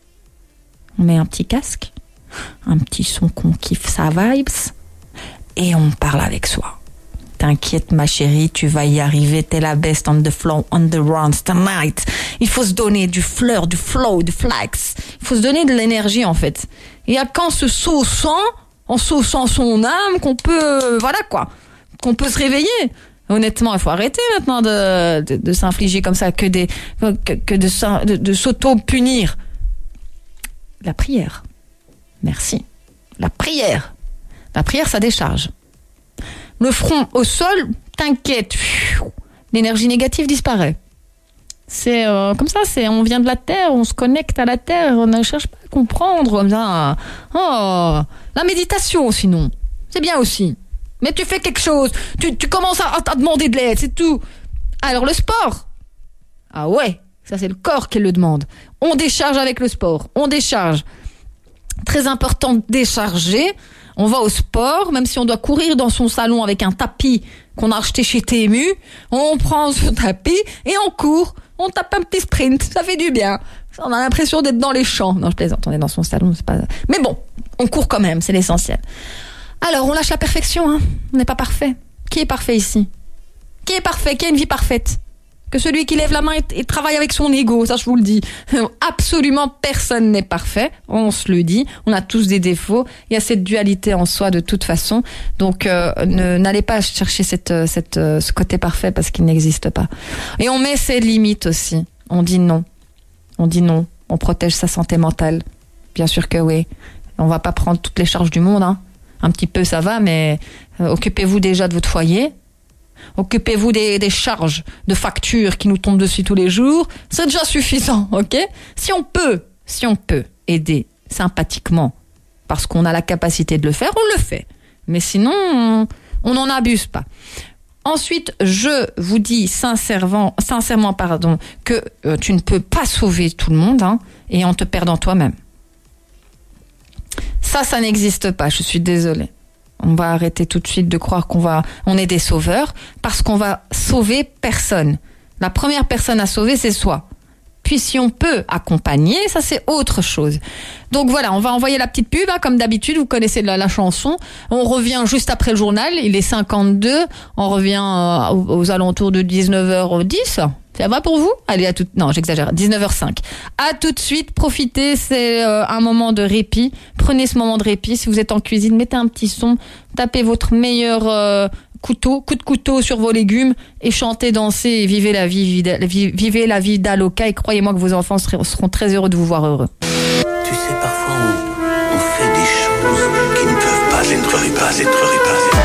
On met un petit casque, un petit son qu'on kiffe sa vibes, et on parle avec soi. T'inquiète ma chérie, tu vas y arriver, t'es la best on the flow, on the runs tonight. Il faut se donner du fleur, du flow, du flex. Il faut se donner de l'énergie en fait. Il y a qu'en se sauçant, en sauçant son âme, qu'on peut, voilà quoi, qu'on peut se réveiller. Honnêtement, il faut arrêter maintenant de, de, de s'infliger comme ça, que, des, que, que de, de, de s'auto-punir. La prière. Merci. La prière. La prière, ça décharge. Le front au sol, t'inquiète. L'énergie négative disparaît. C'est euh, comme ça, c'est, on vient de la terre, on se connecte à la terre, on ne cherche pas à comprendre. Comme ça. Oh, la méditation, sinon. C'est bien aussi. Mais tu fais quelque chose, tu, tu commences à, à demander de l'aide, c'est tout. Alors le sport, ah ouais, ça c'est le corps qui le demande. On décharge avec le sport, on décharge. Très important de décharger. On va au sport, même si on doit courir dans son salon avec un tapis qu'on a acheté chez T M U, on prend ce tapis et on court, on tape un petit sprint, ça fait du bien. On a l'impression d'être dans les champs. Non, je plaisante, on est dans son salon, c'est pas... Mais bon, on court quand même, c'est l'essentiel. Alors, on lâche la perfection, hein. On n'est pas parfait. Qui est parfait ici? Qui est parfait? Qui a une vie parfaite? que celui qui lève la main et, et travaille avec son ego, ça je vous le dis. Absolument personne n'est parfait, on se le dit, on a tous des défauts, il y a cette dualité en soi de toute façon, donc euh, ne, n'allez pas chercher cette, cette, ce côté parfait parce qu'il n'existe pas. Et on met ses limites aussi, on dit non, on dit non, on protège sa santé mentale, bien sûr que oui, on va pas prendre toutes les charges du monde, hein. Un petit peu ça va, mais euh, occupez-vous déjà de votre foyer. Occupez-vous des, des charges de factures qui nous tombent dessus tous les jours. C'est déjà suffisant, ok? Si on peut, si on peut aider sympathiquement, parce qu'on a la capacité de le faire, on le fait. Mais sinon, on n'en abuse pas. Ensuite, je vous dis sincèrement, sincèrement pardon, que euh, tu ne peux pas sauver tout le monde, hein, et en te perdant toi-même. Ça, ça n'existe pas, je suis désolée. On va arrêter tout de suite de croire qu'on va, on est des sauveurs, parce qu'on va sauver personne. La première personne à sauver, c'est soi. Puis si on peut accompagner, ça c'est autre chose. Donc voilà, on va envoyer la petite pub, hein, comme d'habitude, vous connaissez la, la chanson. On revient juste après le journal, il est cinquante-deux, on revient euh, aux, aux alentours de dix-neuf heures dix. Ça va pour vous? Allez, à tout, non, j'exagère, dix-neuf heures cinq. À tout de suite, profitez, c'est euh, un moment de répit. Prenez ce moment de répit. Si vous êtes en cuisine, mettez un petit son, tapez votre meilleur euh, couteau, coup de couteau sur vos légumes et chantez, dansez et vivez la vie, vivez la vie d'Aloca et croyez-moi que vos enfants seront, seront très heureux de vous voir heureux. Tu sais, parfois on, on fait des choses qui ne peuvent pas être repassées, être repassées.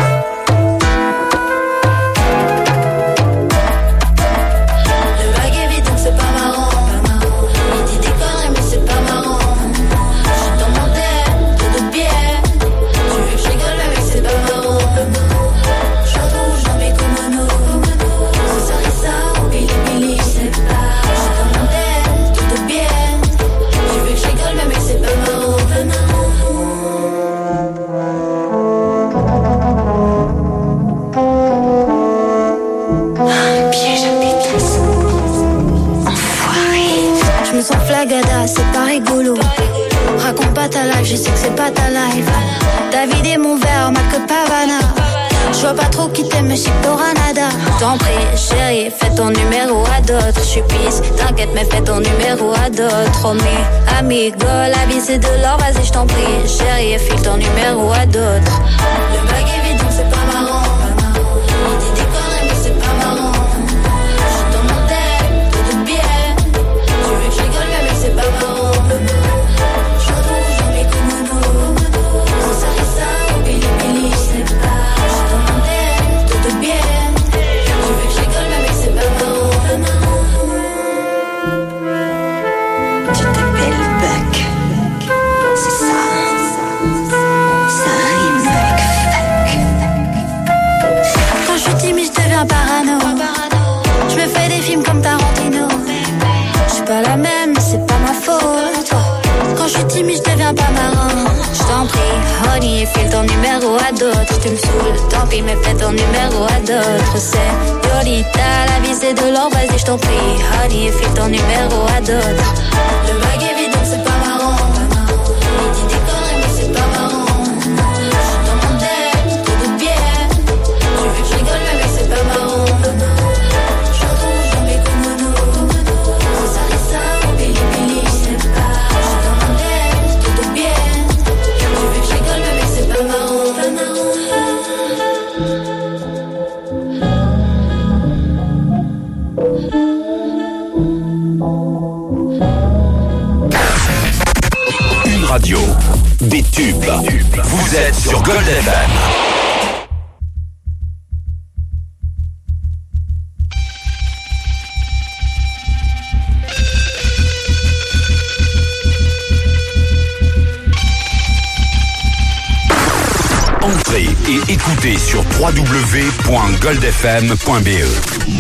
C'est pas rigolo. Raconte pas ta life, je sais que c'est pas ta life. T'as vidé mon verre, ma que Pavana. Je vois pas trop qui t'aime, mais je sais que t'auras nada. T'en prie, chérie, fais ton numéro à d'autres. Je suis pisse, t'inquiète, mais fais ton numéro à d'autres. Oh mais, amigo, la vie c'est de l'or, vas-y, je t'en prie. Chérie, file ton numéro à d'autres. Le bague est vide, donc c'est pas marrant. On dit des conneries, mais c'est pas marrant. J'suis dans mon thème, tout de bien. Tu veux que je rigole, mais c'est pas marrant. Je retrouve dans mes kimonos. On s'arrête ça, au Billy Billy, je sais pas. J'suis dans mon thème, tout de bien. Tu veux que je rigole, mais c'est pas marrant. Tu t'appelles Buck. C'est ça. Ça rime avec fuck. Quand je suis timide, je deviens parano. Je me fais des films comme Tarantino. Je suis pas la même, c'est pas ma faute. Quand je suis timide, je deviens pas marin. Je t'en prie, honey, file ton numéro à d'autres. Tu me saoules, tant pis, mais fais ton numéro à d'autres. C'est Yolita, la vie c'est de l'or, vas-y, je t'en prie. Honey, file ton numéro à d'autres. Le bague est vide, donc c'est pas marrant. Il dit des conneries, mais c'est pas marrant. Je suis dans mon thème, tout de bien. Tu veux que je rigole, mais c'est pas marrant. Je retrouve dans mes kimonos. On s'arrête ça, au Billy Billy, je sais pas. Je suis dans mon thème, tout de bien. Tu veux que je rigole, mais c'est pas marrant. Une radio, des tubes. Vous êtes sur Gold F M. Entrez et écoutez sur w w w point gold f m point b e.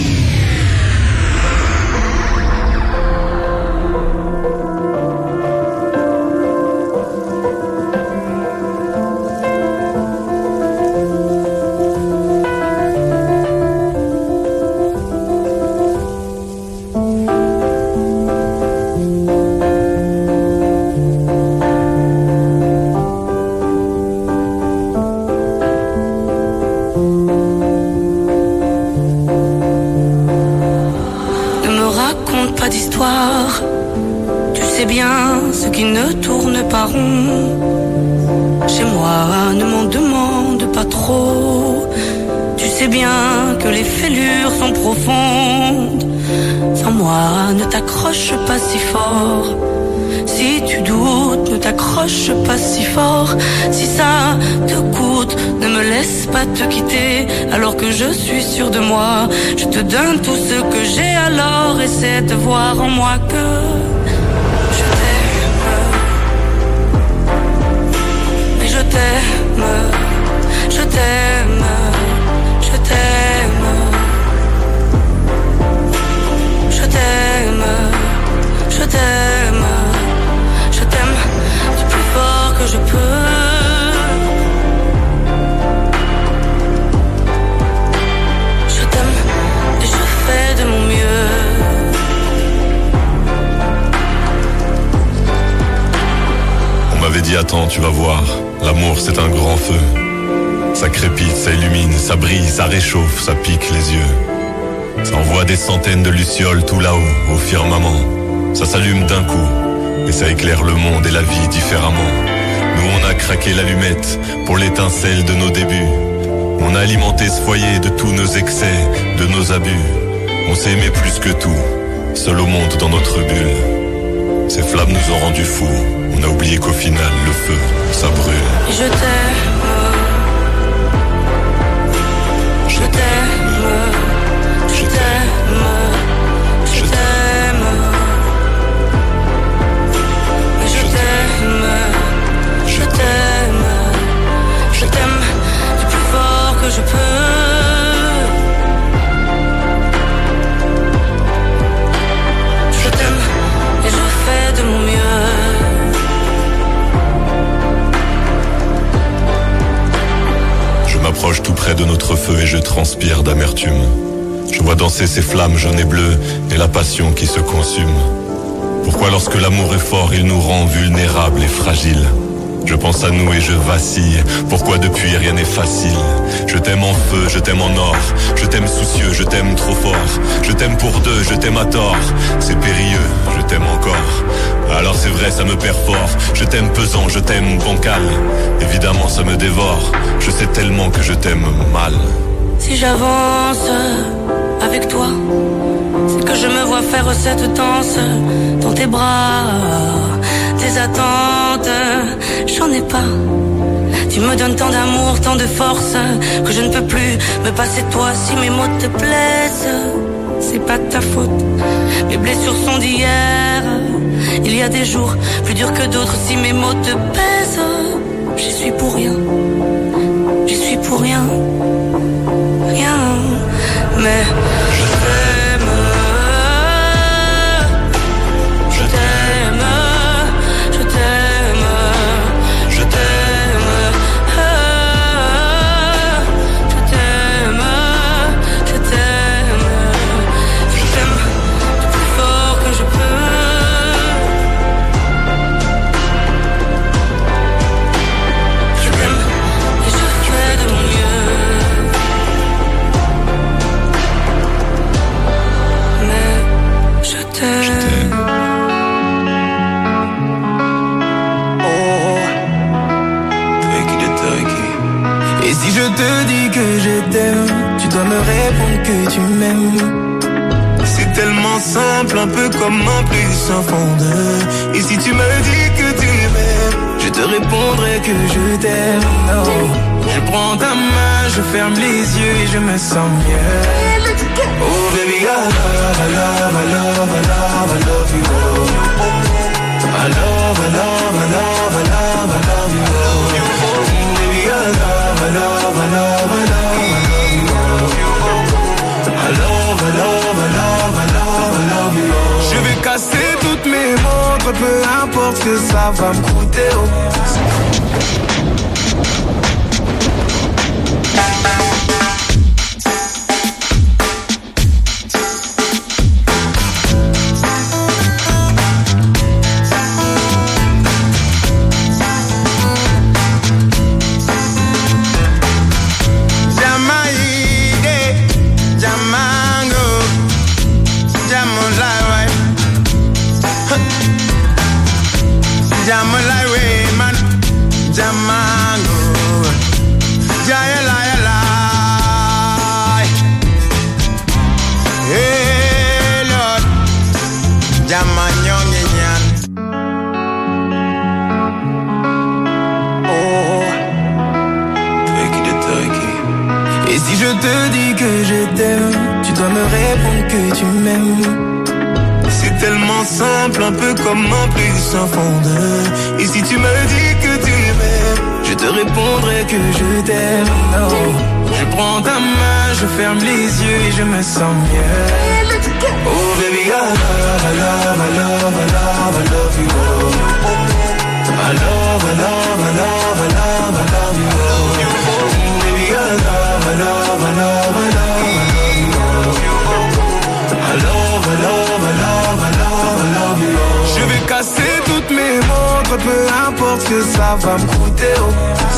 d'histoire. Tu sais bien ce qui ne tourne pas rond. Chez moi, ne m'en demande pas trop. Tu sais bien que les fêlures sont profondes. Sans moi, ne t'accroche pas si fort. Si tu doutes, ne t'accroche pas si fort. Si ça te coûte, ne me laisse pas te quitter. Alors que je suis sûre de moi, je te donne tout ce que j'ai. Alors essaie de voir en moi que je t'aime. Mais je t'aime, je t'aime, je t'aime. Je t'aime, je t'aime. Je t'aime du plus fort que je peux. Je t'aime et je fais de mon mieux. On m'avait dit attends, tu vas voir, l'amour c'est un grand feu. Ça crépite, ça illumine, ça brille, ça réchauffe, ça pique les yeux. Ça envoie des centaines de lucioles tout là-haut, au firmament. Ça s'allume d'un coup. Et ça éclaire le monde et la vie différemment. Nous on a craqué l'allumette pour l'étincelle de nos débuts. On a alimenté ce foyer de tous nos excès, de nos abus. On s'est aimé plus que tout, seul au monde dans notre bulle. Ces flammes nous ont rendus fous. On a oublié qu'au final le feu, ça brûle. Je t'aime. Je t'aime. Je t'aime. Je t'aime. Je t'aime, je t'aime, je t'aime du plus fort que je peux. Je t'aime et je fais de mon mieux. Je m'approche tout près de notre feu et je transpire d'amertume. Je vois danser ces flammes jaunes et bleues et la passion qui se consume. Pourquoi lorsque l'amour est fort, il nous rend vulnérables et fragiles? Je pense à nous et je vacille. Pourquoi depuis rien n'est facile? Je t'aime en feu, je t'aime en or. Je t'aime soucieux, je t'aime trop fort. Je t'aime pour deux, je t'aime à tort. C'est périlleux, je t'aime encore. Alors c'est vrai, ça me perd fort. Je t'aime pesant, je t'aime bancal. Évidemment ça me dévore. Je sais tellement que je t'aime mal. Si j'avance avec toi, c'est que je me vois faire cette danse dans tes bras. Tes attentes, j'en ai pas. Tu me donnes tant d'amour, tant de force, que je ne peux plus me passer de toi. Si mes mots te plaisent, c'est pas de ta faute. Mes blessures sont d'hier. Il y a des jours plus durs que d'autres. Si mes mots te pèsent, j'y suis pour rien. J'y suis pour rien. Rien. Mais je t'aime. Je t'aime. Je t'aime. Je t'aime. Je t'aime. Je t'aime. Je t'aime du plus fort que je peux. Je t'aime et je fais de mon mieux. Mais je t'aime. Et si je te dis que je t'aime, tu dois me répondre que tu m'aimes. C'est tellement simple, un peu comme un plus sans fond de. Et si tu me dis que tu m'aimes, je te répondrai que je t'aime. Oh. Je prends ta main, je ferme les yeux et je me sens mieux. Oh baby, I love, I love, I love, I love, I love you. I love, I love, I love, I love, I love you. Baby, I love, I love, I love, I love, I love you. I love, I love, I love, I love, I love you. Je vais casser toutes mes montres, peu importe ce que ça va me coûter. Et si je te dis que je t'aime, tu dois me répondre que tu m'aimes. C'est tellement simple, un peu comme un plus un fondeur. Et si tu me dis que tu m'aimes, je te répondrai que je t'aime. Oh, je prends ta main, je ferme les yeux et je me sens mieux. Oh baby, I love, I love, I love, I love, I love you. I love, I love, I love, I love, I love you. Oh baby, I love, I love, I love, I love, I love you. I love, I love, I love, I love, I love you. Je vais casser toutes mes montres, peu importe ce que ça va me coûter. Oh.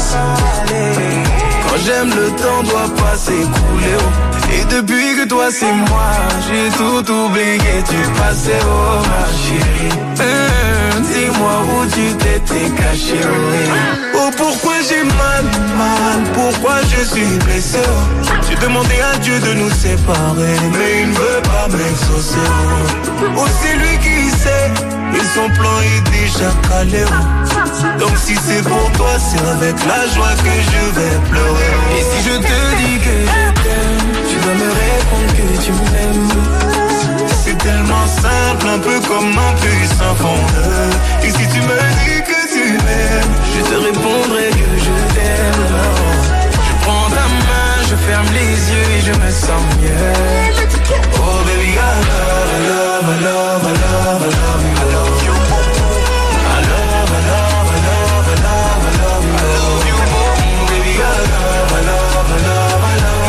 Quand j'aime, le temps doit pas s'écouler. Oh. Et depuis que toi c'est moi, j'ai tout oublié du passé. Oh ma chérie, euh, dis-moi où tu t'étais caché. Oh, oh pourquoi j'ai mal, mal, pourquoi je suis blessé. Oh. J'ai demandé à Dieu de nous séparer, mais il ne veut pas m'exaucer. Oh, oh c'est lui qui sait, et son plan est déjà calé. Oh. Donc si c'est pour toi, c'est avec la joie que je vais pleurer. Et si je te dis que je t'aime, tu dois me répondre que tu m'aimes. C'est tellement simple, un peu comme un puissant fondeur. Et si tu me dis que tu m'aimes, je te répondrai que je t'aime. Je prends ta main, je ferme les yeux et je me sens mieux. Oh baby, I love, I love, I love, I love, I love you. I love you. I love, I love, I love, I love, I love you. I love you. Oh baby, I love, I love, I love, I love.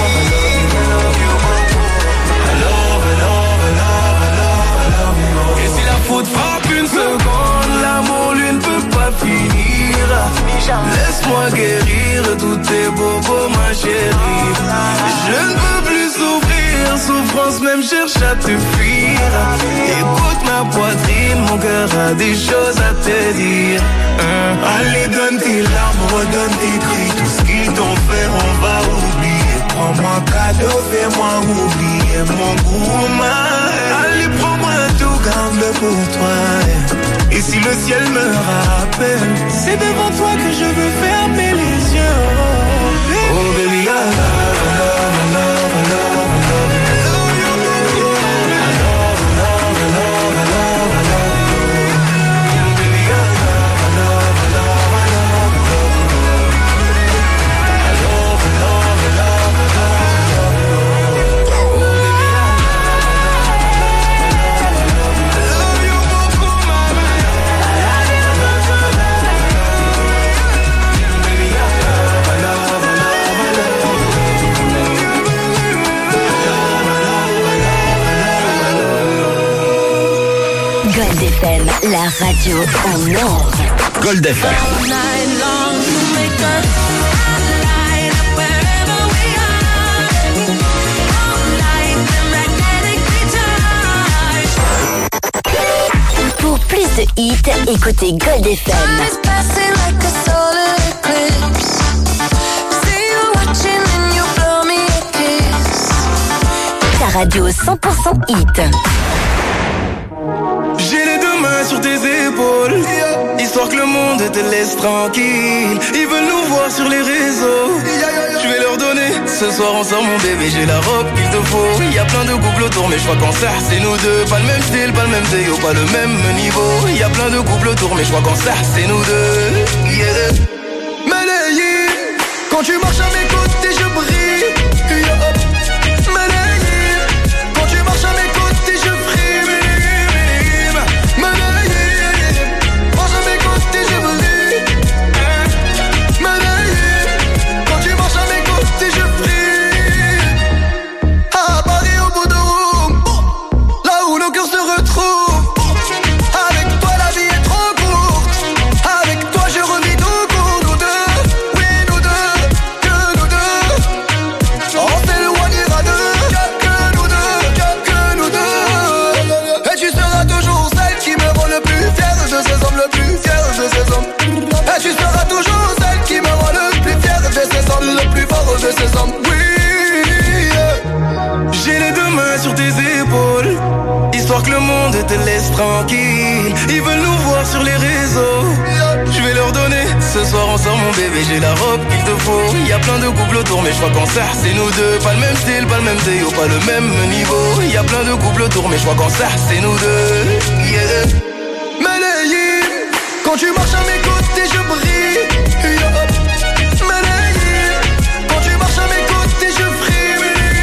Et si la faute frappe une seconde, l'amour lui ne peut pas finir. Laisse-moi guérir tous tes bobos ma chérie. Je ne peux plus souffrir, souffrance même cherche à te fuir. Écoute ma poitrine, mon cœur a des choses à te dire. hein. Allez donne tes larmes, redonne tes cris. Tout ce qu'ils t'ont fait on va oublier. Prends-moi cadeau, fais-moi oublier mon goût. Allez prends-moi tout, garde-le pour toi. Et si le ciel me rappelle, c'est devant toi que je veux fermer les yeux. Oh baby, I love, I love, I love, I love, I love you. Gold F M, la radio en or. Gold F M. Pour plus de hits, écoutez Gold F M. Ta radio cent pour cent hit. J'ai les deux mains sur tes épaules, histoire que le monde te laisse tranquille. Ils veulent nous voir sur les réseaux, je vais leur donner. Ce soir on sort mon bébé, j'ai la robe qu'il te faut. Il y a plein de couples autour mais je crois qu'en ça c'est nous deux. Pas le même style, pas le même déo, pas le même niveau. Il y a plein de couples autour mais je crois qu'en ça c'est nous deux. Yeah. Malayé, quand tu marches à mes côtés je brille. Yeah. Malayé, quand tu marches à mes côtés je brille. On fait le laissent tranquille. Ils veulent nous voir sur les réseaux. Je vais leur donner. Ce soir on sort mon bébé, j'ai la robe qu'il te faut. Y a plein de couples autour, mais je crois qu'en ça c'est nous deux. Pas le même style, pas le même déo, pas le même niveau. Y a plein de couples autour, mais je crois qu'en ça c'est nous deux. Yeah. Malayim, quand tu marches à mes côtés je brille. Yeah. Malayim, quand tu marches à mes côtés je brille.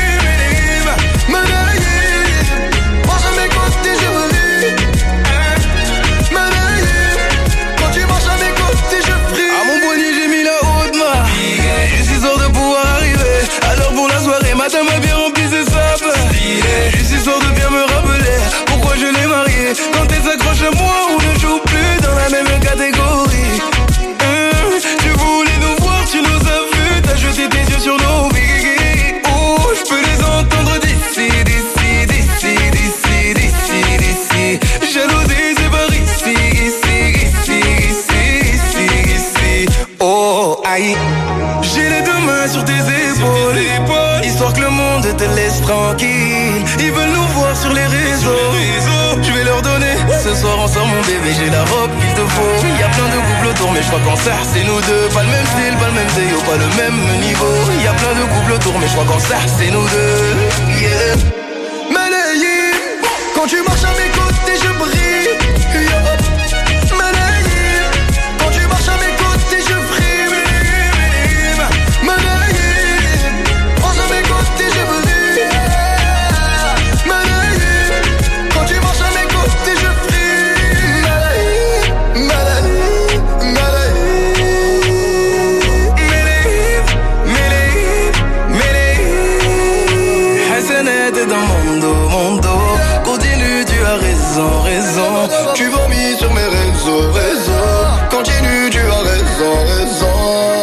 Malayim, marche à mes côtés je brille. Malayim, quand tu marches à mes côtés je brille. À mon poignet j'ai mis la haute main. Je suis sûr de pouvoir arriver. Alors pour la soirée, madame a bien rempli ses sapes. Je suis sûr de bien me rappeler pourquoi je l'ai mariée. Quand elle s'accroche à moi, on ne joue plus dans la même catégorie. Hum, tu voulais nous voir, tu nous as vus. T'as jeté tes yeux sur nos vies. Oh, je peux les entendre d'ici, d'ici, d'ici, d'ici, d'ici, d'ici. Jalousie, c'est par ici, ici, ici, ici, ici, ici. Oh, aïe. J'ai les deux mains sur tes épaules, histoire que le monde te laisse tranquille. Ils veulent nous voir sur les réseaux. Je vais leur donner. Ce soir on sort mon bébé, j'ai la robe qu'il te faut. Y a plein de couples autour, mais je crois qu'en ça c'est nous deux. Pas le même style, pas le même déo, pas le même niveau. Y a plein de couples autour, mais je crois qu'en ça c'est nous deux. Yeah. Malayim, quand tu marches à mes côtés je brille. Yeah. Malayim, quand tu marches à mes côtés je brille. Malayim, marche à mes côtés je brille. Malayim, quand tu marches à mes côtés je brille. Malayim, Malayim, Malayim. Malayim, Malayim. Hassanet est dans mon dos, mon dos. Continue, tu as raison, raison. Tu vomis sur mes réseaux, réseaux. Continue, tu as raison, raison.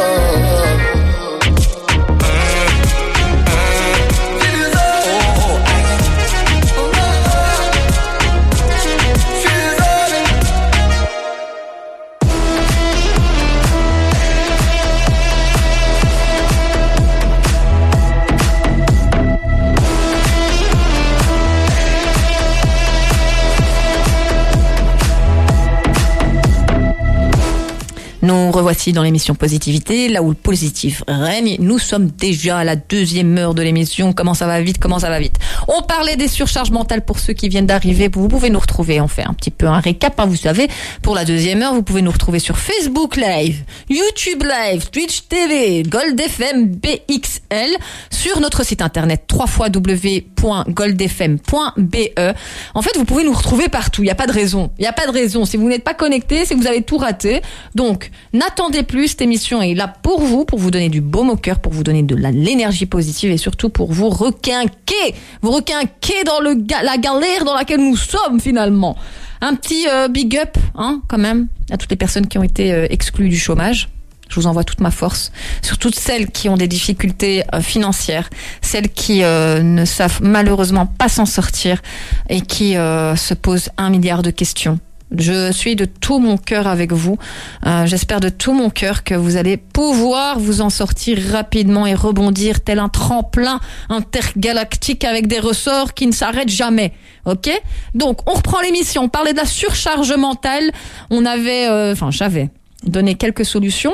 Nous revoici dans l'émission Positivité, là où le positif règne. Nous sommes déjà à la deuxième heure de l'émission. Comment ça va vite, comment ça va vite. On parlait des surcharges mentales pour ceux qui viennent d'arriver. Vous pouvez nous retrouver, on fait un petit peu un récap, hein, vous savez. Pour la deuxième heure, vous pouvez nous retrouver sur Facebook Live, YouTube Live, Twitch T V, Gold F M B X L, sur notre site internet w w w point gold f m point b e. En fait, vous pouvez nous retrouver partout. Il n'y a pas de raison. Il n'y a pas de raison. Si vous n'êtes pas connecté, c'est que vous avez tout raté. Donc, n'attendez plus, cette émission est là pour vous, pour vous donner du baume au cœur, pour vous donner de la, l'énergie positive et surtout pour vous requinquer, vous requinquer dans le ga, la galère dans laquelle nous sommes finalement. Un petit euh, big up, hein, quand même, à toutes les personnes qui ont été euh, exclues du chômage. Je vous envoie toute ma force, sur toutes celles qui ont des difficultés euh, financières, celles qui euh, ne savent malheureusement pas s'en sortir et qui euh, se posent un milliard de questions. Je suis de tout mon cœur avec vous. Euh, j'espère de tout mon cœur que vous allez pouvoir vous en sortir rapidement et rebondir tel un tremplin intergalactique avec des ressorts qui ne s'arrêtent jamais. Ok ? Donc, on reprend l'émission. On parlait de la surcharge mentale. On avait, euh, enfin, j'avais donné quelques solutions.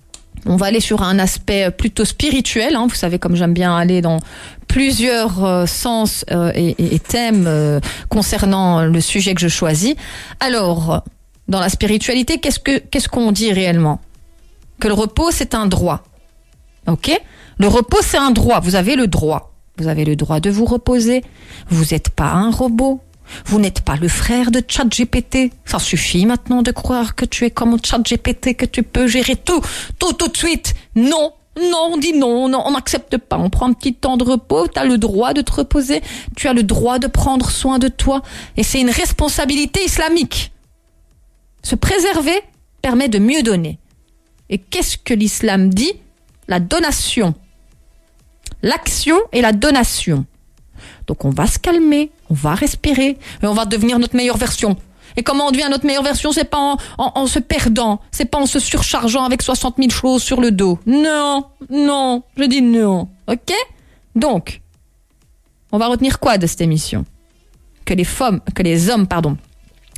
On va aller sur un aspect plutôt spirituel, hein. Vous savez comme j'aime bien aller dans plusieurs euh, sens euh, et, et, et thèmes euh, concernant le sujet que je choisis. Alors, dans la spiritualité, qu'est-ce que qu'est-ce qu'on dit réellement ? Que le repos c'est un droit. Ok ? Le repos c'est un droit. Vous avez le droit. Vous avez le droit de vous reposer. Vous n'êtes pas un robot. Vous n'êtes pas le frère de ChatGPT. Ça suffit maintenant de croire que tu es comme ChatGPT, que tu peux gérer tout, tout, tout de suite. Non, non, on dit non, non, on n'accepte pas. On prend un petit temps de repos, tu as le droit de te reposer, tu as le droit de prendre soin de toi. Et c'est une responsabilité islamique. Se préserver permet de mieux donner. Et qu'est-ce que l'islam dit ? La donation. L'action et la donation. Donc on va se calmer, on va respirer et on va devenir notre meilleure version. Et comment on devient notre meilleure version ? C'est pas en, en, en se perdant, c'est pas en se surchargeant avec soixante mille choses sur le dos. Non, non, je dis non, ok ? Donc, on va retenir quoi de cette émission ? Que les femmes, que les hommes, pardon,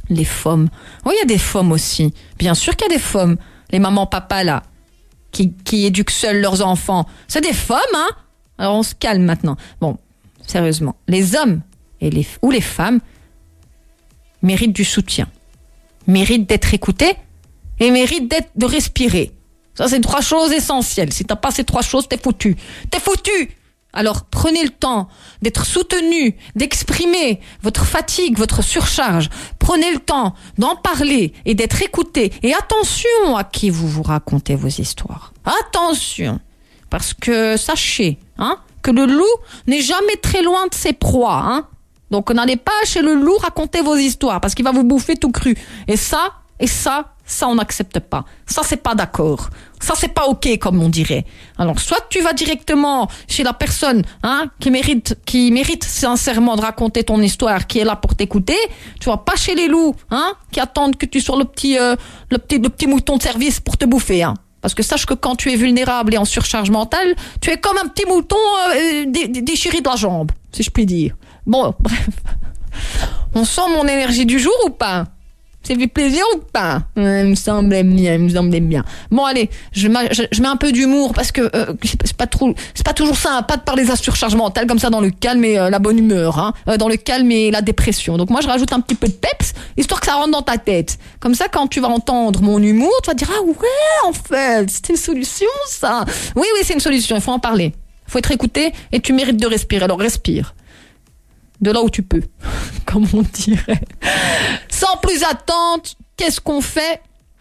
Les femmes. Oui, il y a des femmes aussi. Bien sûr qu'il y a des femmes. Les mamans, papas, là, qui, qui éduquent seuls leurs enfants. C'est des femmes, hein? Alors, on se calme maintenant. Bon, sérieusement. Les hommes et les, ou les femmes méritent du soutien. Méritent d'être écoutés et méritent d'être, de respirer. Ça, c'est trois choses essentielles. Si t'as pas ces trois choses, t'es foutu. T'es foutu! Alors, prenez le temps d'être soutenu, d'exprimer votre fatigue, votre surcharge. Prenez le temps d'en parler et d'être écouté. Et attention à qui vous vous racontez vos histoires. Attention. Parce que sachez, hein, que le loup n'est jamais très loin de ses proies, hein. Donc, n'allez pas chez le loup raconter vos histoires parce qu'il va vous bouffer tout cru. Et ça, et ça, ça, on n'accepte pas. Ça, c'est pas d'accord. Ça, c'est pas OK, comme on dirait. Alors, soit tu vas directement chez la personne, hein, qui mérite, qui mérite sincèrement de raconter ton histoire, qui est là pour t'écouter. Tu vas pas chez les loups, hein, qui attendent que tu sois le petit, euh, le petit, le petit mouton de service pour te bouffer, hein. Parce que sache que quand tu es vulnérable et en surcharge mentale, tu es comme un petit mouton euh, dé- dé- déchiré de la jambe, si je puis dire. Bon, bref. On sent mon énergie du jour ou pas? Ça fait plaisir ou pas? Ouais, il me semblait bien, il me semblait bien. Bon, allez, je, je, je mets un peu d'humour parce que euh, c'est pas trop, c'est pas toujours sympa de parler de la surcharge mentale comme ça dans le calme et euh, la bonne humeur, hein, euh, dans le calme et la dépression. Donc moi, je rajoute un petit peu de peps, histoire que ça rentre dans ta tête. Comme ça, quand tu vas entendre mon humour, tu vas te dire ah ouais, en fait, c'est une solution ça. Oui, oui, c'est une solution. Il faut en parler. Il faut être écouté et tu mérites de respirer. Alors respire. De là où tu peux, comme on dirait. Sans plus attendre, qu'est-ce qu'on fait?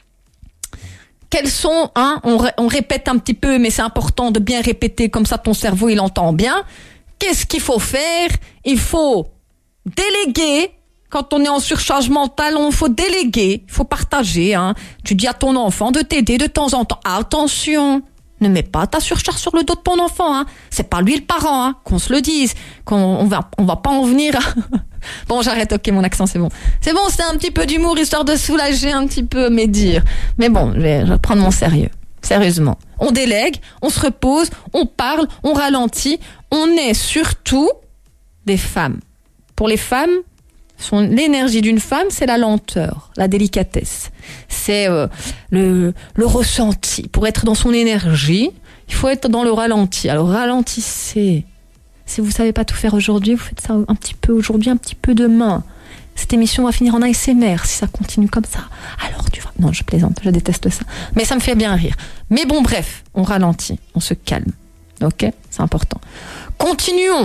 Quels sont, hein, on, ré, on répète un petit peu, mais c'est important de bien répéter, comme ça ton cerveau il entend bien. Qu'est-ce qu'il faut faire? Il faut déléguer. Quand on est en surcharge mentale, il faut déléguer, il faut partager. Hein. Tu dis à ton enfant de t'aider de temps en temps. Attention, ne mets pas ta surcharge sur le dos de ton enfant, hein. C'est pas lui le parent, hein. Qu'on se le dise. Qu'on, on va, on va pas en venir à... Bon, j'arrête, ok, mon accent, c'est bon. C'est bon, c'est un petit peu d'humour, histoire de soulager un petit peu mes dires. Mais bon, je vais, je vais prendre mon sérieux. Sérieusement. On délègue, on se repose, on parle, on ralentit. On est surtout des femmes. Pour les femmes, son, l'énergie d'une femme, c'est la lenteur, la délicatesse. C'est euh, le, le ressenti. Pour être dans son énergie, il faut être dans le ralenti. Alors ralentissez. Si vous savez pas tout faire aujourd'hui, vous faites ça un petit peu aujourd'hui, un petit peu demain. Cette émission va finir en A S M R si ça continue comme ça. Alors tu vas... Non, je plaisante, je déteste ça. Mais ça me fait bien rire. Mais bon, bref, on ralentit, on se calme. Ok ? C'est important. Continuons.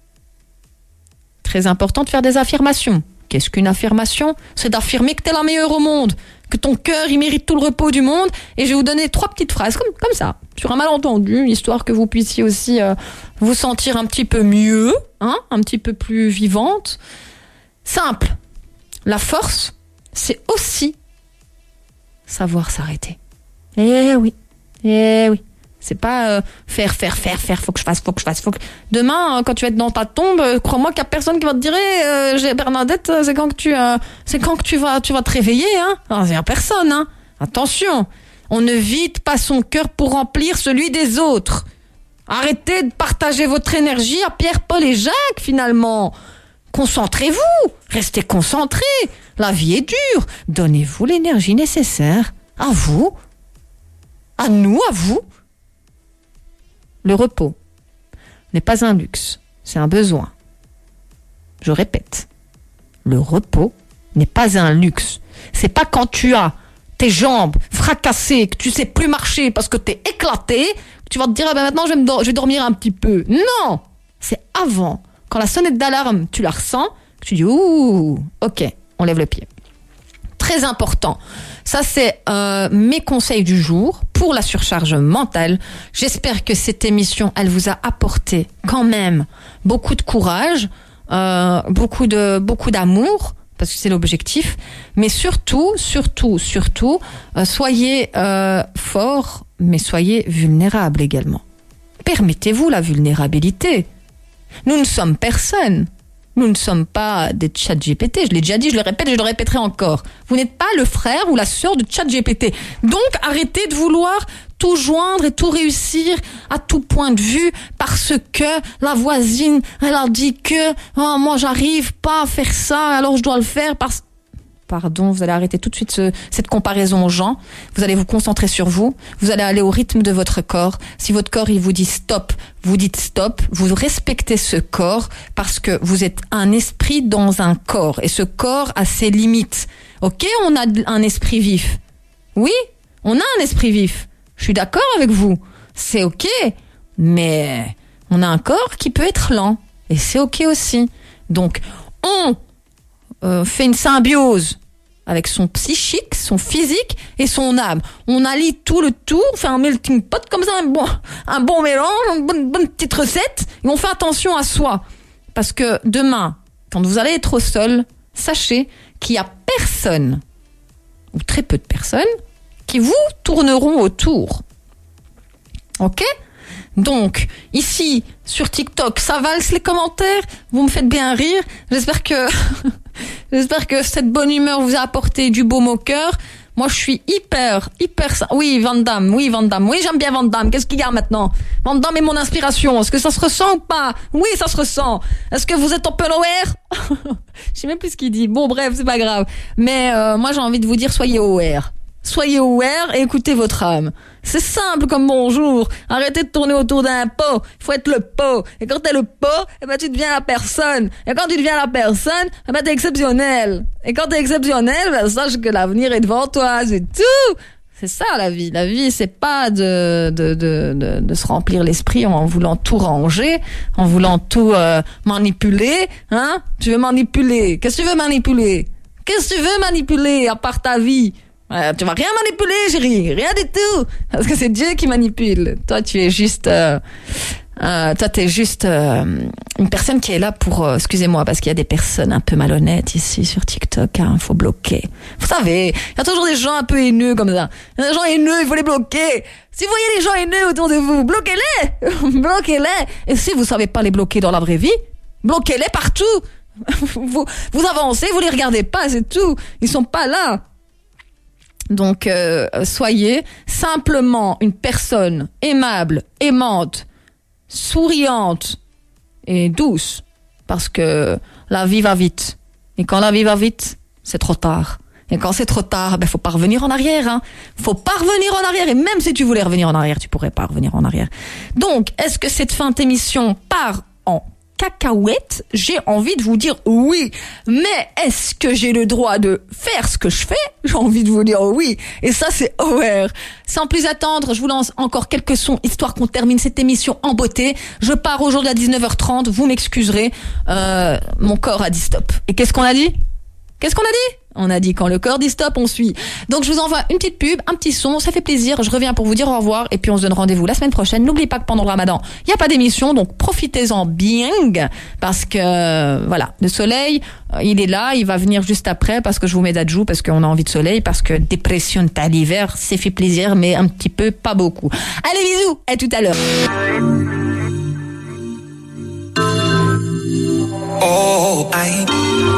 Très important de faire des affirmations. Qu'est-ce qu'une affirmation ? C'est d'affirmer que t'es la meilleure au monde, que ton cœur, il mérite tout le repos du monde. Et je vais vous donner trois petites phrases, comme, comme ça, sur un malentendu, histoire que vous puissiez aussi euh, vous sentir un petit peu mieux, hein, un petit peu plus vivante. Simple. La force, c'est aussi savoir s'arrêter. Eh oui, eh oui. C'est pas euh, faire, faire, faire, faire, faut que je fasse, faut que je fasse, faut que... Demain, euh, quand tu vas être dans ta tombe, euh, crois-moi qu'il y a personne qui va te dire euh, j'ai Bernadette, c'est quand que tu euh, c'est quand que tu vas tu vas te réveiller, hein. Il y a personne, hein. Attention, on ne vide pas son cœur pour remplir celui des autres. Arrêtez de partager votre énergie à Pierre, Paul et Jacques, finalement. Concentrez-vous, restez concentrés. La vie est dure. Donnez-vous l'énergie nécessaire. À vous, à nous, à vous. Le repos n'est pas un luxe, c'est un besoin. Je répète, le repos n'est pas un luxe. C'est pas quand tu as tes jambes fracassées, que tu sais plus marcher parce que t'es éclaté, que tu vas te dire ah ben maintenant je vais, me do- je vais dormir un petit peu. Non, c'est avant, quand la sonnette d'alarme, tu la ressens, que tu dis ouh, ok, on lève le pied. Très important. Ça, c'est euh, mes conseils du jour pour la surcharge mentale. J'espère que cette émission, elle vous a apporté quand même beaucoup de courage, euh, beaucoup de beaucoup d'amour, parce que c'est l'objectif. Mais surtout, surtout, surtout, euh, soyez euh, forts, mais soyez vulnérables également. Permettez-vous la vulnérabilité. Nous ne sommes personne. Nous ne sommes pas des ChatGPT. Je l'ai déjà dit, je le répète et je le répéterai encore. Vous n'êtes pas le frère ou la sœur de ChatGPT. Donc, arrêtez de vouloir tout joindre et tout réussir à tout point de vue parce que la voisine, elle a dit que oh, moi, j'arrive pas à faire ça, alors je dois le faire parce... Pardon, vous allez arrêter tout de suite ce, cette comparaison aux gens. Vous allez vous concentrer sur vous. Vous allez aller au rythme de votre corps. Si votre corps, il vous dit stop, vous dites stop. Vous respectez ce corps parce que vous êtes un esprit dans un corps. Et ce corps a ses limites. Ok, on a un esprit vif. Oui, on a un esprit vif. Je suis d'accord avec vous. C'est ok. Mais on a un corps qui peut être lent. Et c'est ok aussi. Donc, on... Euh, fait une symbiose avec son psychique, son physique et son âme. On allie tout le tout, on fait un melting pot comme ça, un bon, un bon mélange, une bonne, bonne petite recette, et on fait attention à soi. Parce que demain, quand vous allez être au sol, sachez qu'il y a personne, ou très peu de personnes, qui vous tourneront autour. Ok ? Donc, ici, sur TikTok, ça valse les commentaires. Vous me faites bien rire. J'espère que, j'espère que cette bonne humeur vous a apporté du baume au cœur. Moi, je suis hyper, hyper, oui, Van Damme, oui, Van Damme, oui, j'aime bien Van Damme. Qu'est-ce qu'il y a maintenant? Van Damme est mon inspiration. Est-ce que ça se ressent ou pas? Oui, ça se ressent. Est-ce que vous êtes open aware? Je sais même plus ce qu'il dit. Bon, bref, c'est pas grave. Mais, euh, moi, j'ai envie de vous dire, soyez aware. Soyez aware et écoutez votre âme. C'est simple comme bonjour. Arrêtez de tourner autour d'un pot. Il faut être le pot. Et quand t'es le pot, eh ben, tu deviens la personne. Et quand tu deviens la personne, eh ben, t'es exceptionnel. Et quand t'es exceptionnel, ben, sache que l'avenir est devant toi. C'est tout. C'est ça, la vie. La vie, c'est pas de, de, de, de, de se remplir l'esprit en voulant tout ranger, en voulant tout, euh, manipuler, hein. Tu veux manipuler. Qu'est-ce que tu veux manipuler? Qu'est-ce que tu veux manipuler à part ta vie? Euh, tu vas rien manipuler, chérie, rien du tout, parce que c'est Dieu qui manipule. Toi, tu es juste, euh, euh, toi, t'es juste euh, une personne qui est là pour, euh, excusez-moi, parce qu'il y a des personnes un peu malhonnêtes ici sur TikTok. Hein, faut bloquer. Vous savez, il y a toujours des gens un peu haineux comme ça. Il y a des gens haineux, il faut les bloquer. Si vous voyez les gens haineux autour de vous, bloquez-les, bloquez-les. Et si vous savez pas les bloquer dans la vraie vie, bloquez-les partout. vous, vous avancez, vous les regardez pas, c'est tout. Ils sont pas là. Donc, euh, soyez simplement une personne aimable, aimante, souriante et douce. Parce que la vie va vite. Et quand la vie va vite, c'est trop tard. Et quand c'est trop tard, ben, faut pas revenir en arrière, hein. Faut pas revenir en arrière. Et même si tu voulais revenir en arrière, tu pourrais pas revenir en arrière. Donc, est-ce que cette fin d'émission part en cacahuète? J'ai envie de vous dire oui. Mais est-ce que j'ai le droit de faire ce que je fais? J'ai envie de vous dire oui. Et ça, c'est aware. Sans plus attendre, je vous lance encore quelques sons, histoire qu'on termine cette émission en beauté. Je pars aujourd'hui à dix-neuf heures trente. Vous m'excuserez. Euh, mon corps a dit stop. Et qu'est-ce qu'on a dit? Qu'est-ce qu'on a dit? On a dit quand le corps dit stop, on suit. Donc je vous envoie une petite pub, un petit son, ça fait plaisir. Je reviens pour vous dire au revoir et puis on se donne rendez-vous la semaine prochaine. N'oubliez pas que pendant le Ramadan, il n'y a pas d'émission, donc profitez-en bien parce que voilà, le soleil, il est là, il va venir juste après parce que je vous mets d'adjou, parce qu'on a envie de soleil, parce que dépression à l'hiver, c'est fait plaisir, mais un petit peu, pas beaucoup. Allez, bisous, à tout à l'heure. Oh, I...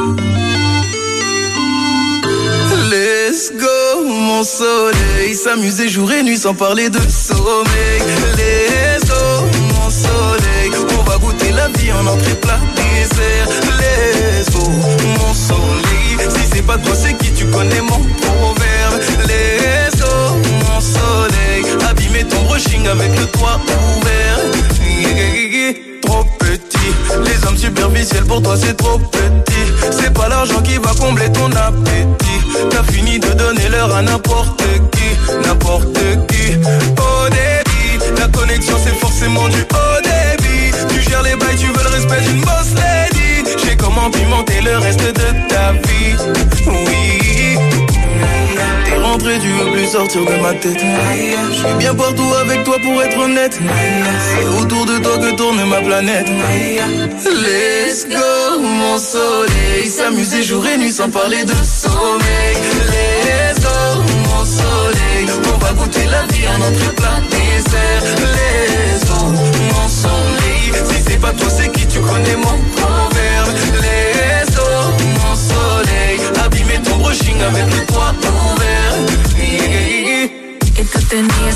Let's go, mon soleil. S'amuser jour et nuit sans parler de sommeil. Let's go, mon soleil. On va goûter la vie en entrée plat dessert. Let's go, mon soleil. Si c'est pas toi, c'est qui? Tu connais mon proverbe. Let's go, mon soleil. Abîmer ton brushing avec le toit ouvert. Trop petit, les hommes superficiels pour toi c'est trop petit. C'est pas l'argent qui va combler ton appétit. T'as fini de donner l'heure à n'importe qui, n'importe qui. Au débit, la connexion c'est forcément du haut débit. Tu gères les bails, tu veux le respect d'une boss lady. J'ai comment pimenter le reste de ta vie. Oui, t'es rentré, tu veux plus sortir de ma tête. Je suis bien partout avec toi pour être honnête. C'est autour de toi que tourne ma planète. Let's go, mon soleil. S'amuser jour et nuit sans parler de sommeil. Let's go, mon soleil. On va goûter la vie en entrée plat dessert. Let's go, mon soleil. Si c'est pas toi, c'est qui? Tu connais mon proverbe. Let's go, mon soleil. Abîmer ton brushing avec le toit ouvert. Y tú tenías razón.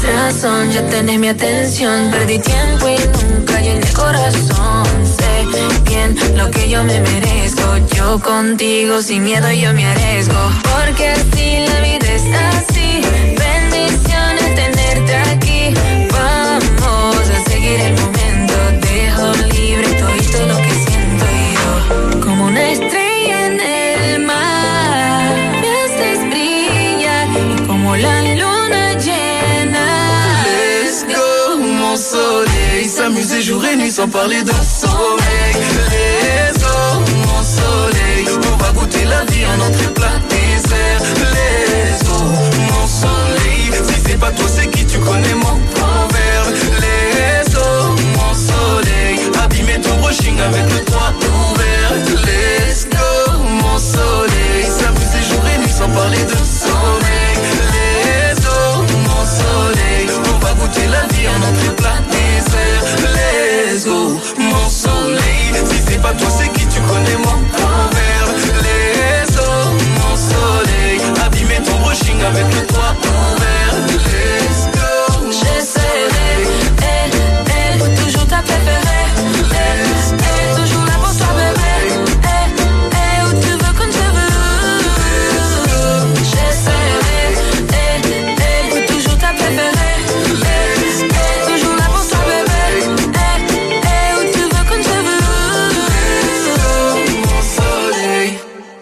razón, ya tenés mi atención. Perdí tiempo y nunca llené el corazón. Sé bien lo que yo me merezco. Yo contigo sin miedo yo me arriesgo. Porque así la vida es así. Bendiciones tenerte aquí. Vamos a seguir el momento. Dejo libre todo lo que siento yo. Como una estrella en el mar, me haces brillar. Y como la luna llena. Let's go, mon soleil. S'amuser jour et nuit sans parler de sommeil. Let's go, mon soleil. On va goûter la vie en entrée plat dessert. Let's go, mon soleil. Si c'est pas toi, c'est qui? Tu connais mon proverbe. Let's go, mon soleil. Abîmer ton brushing avec le toit ouvert. Let's go, mon soleil. S'amuser jour et nuit sans parler de sommeil. Let's go, mon soleil. On va goûter la vie en entrée plat dessert. Let's go, mon soleil. Si c'est pas toi, c'est qui? Tu connais mon proverbe. Let's go, mon soleil. Abîmer ton brushing avec le toit ouvert. Let's go, j'essaierai, elle, elle, toujours ta préférée. Elle, elle, toujours là pour toi bébé. Elle, elle, où tu veux quand je veux. J'essaierai, elle, elle, toujours ta préférée. Elle, elle, toujours là pour toi bébé. Elle, elle, où tu veux quand je veux. mon soleil.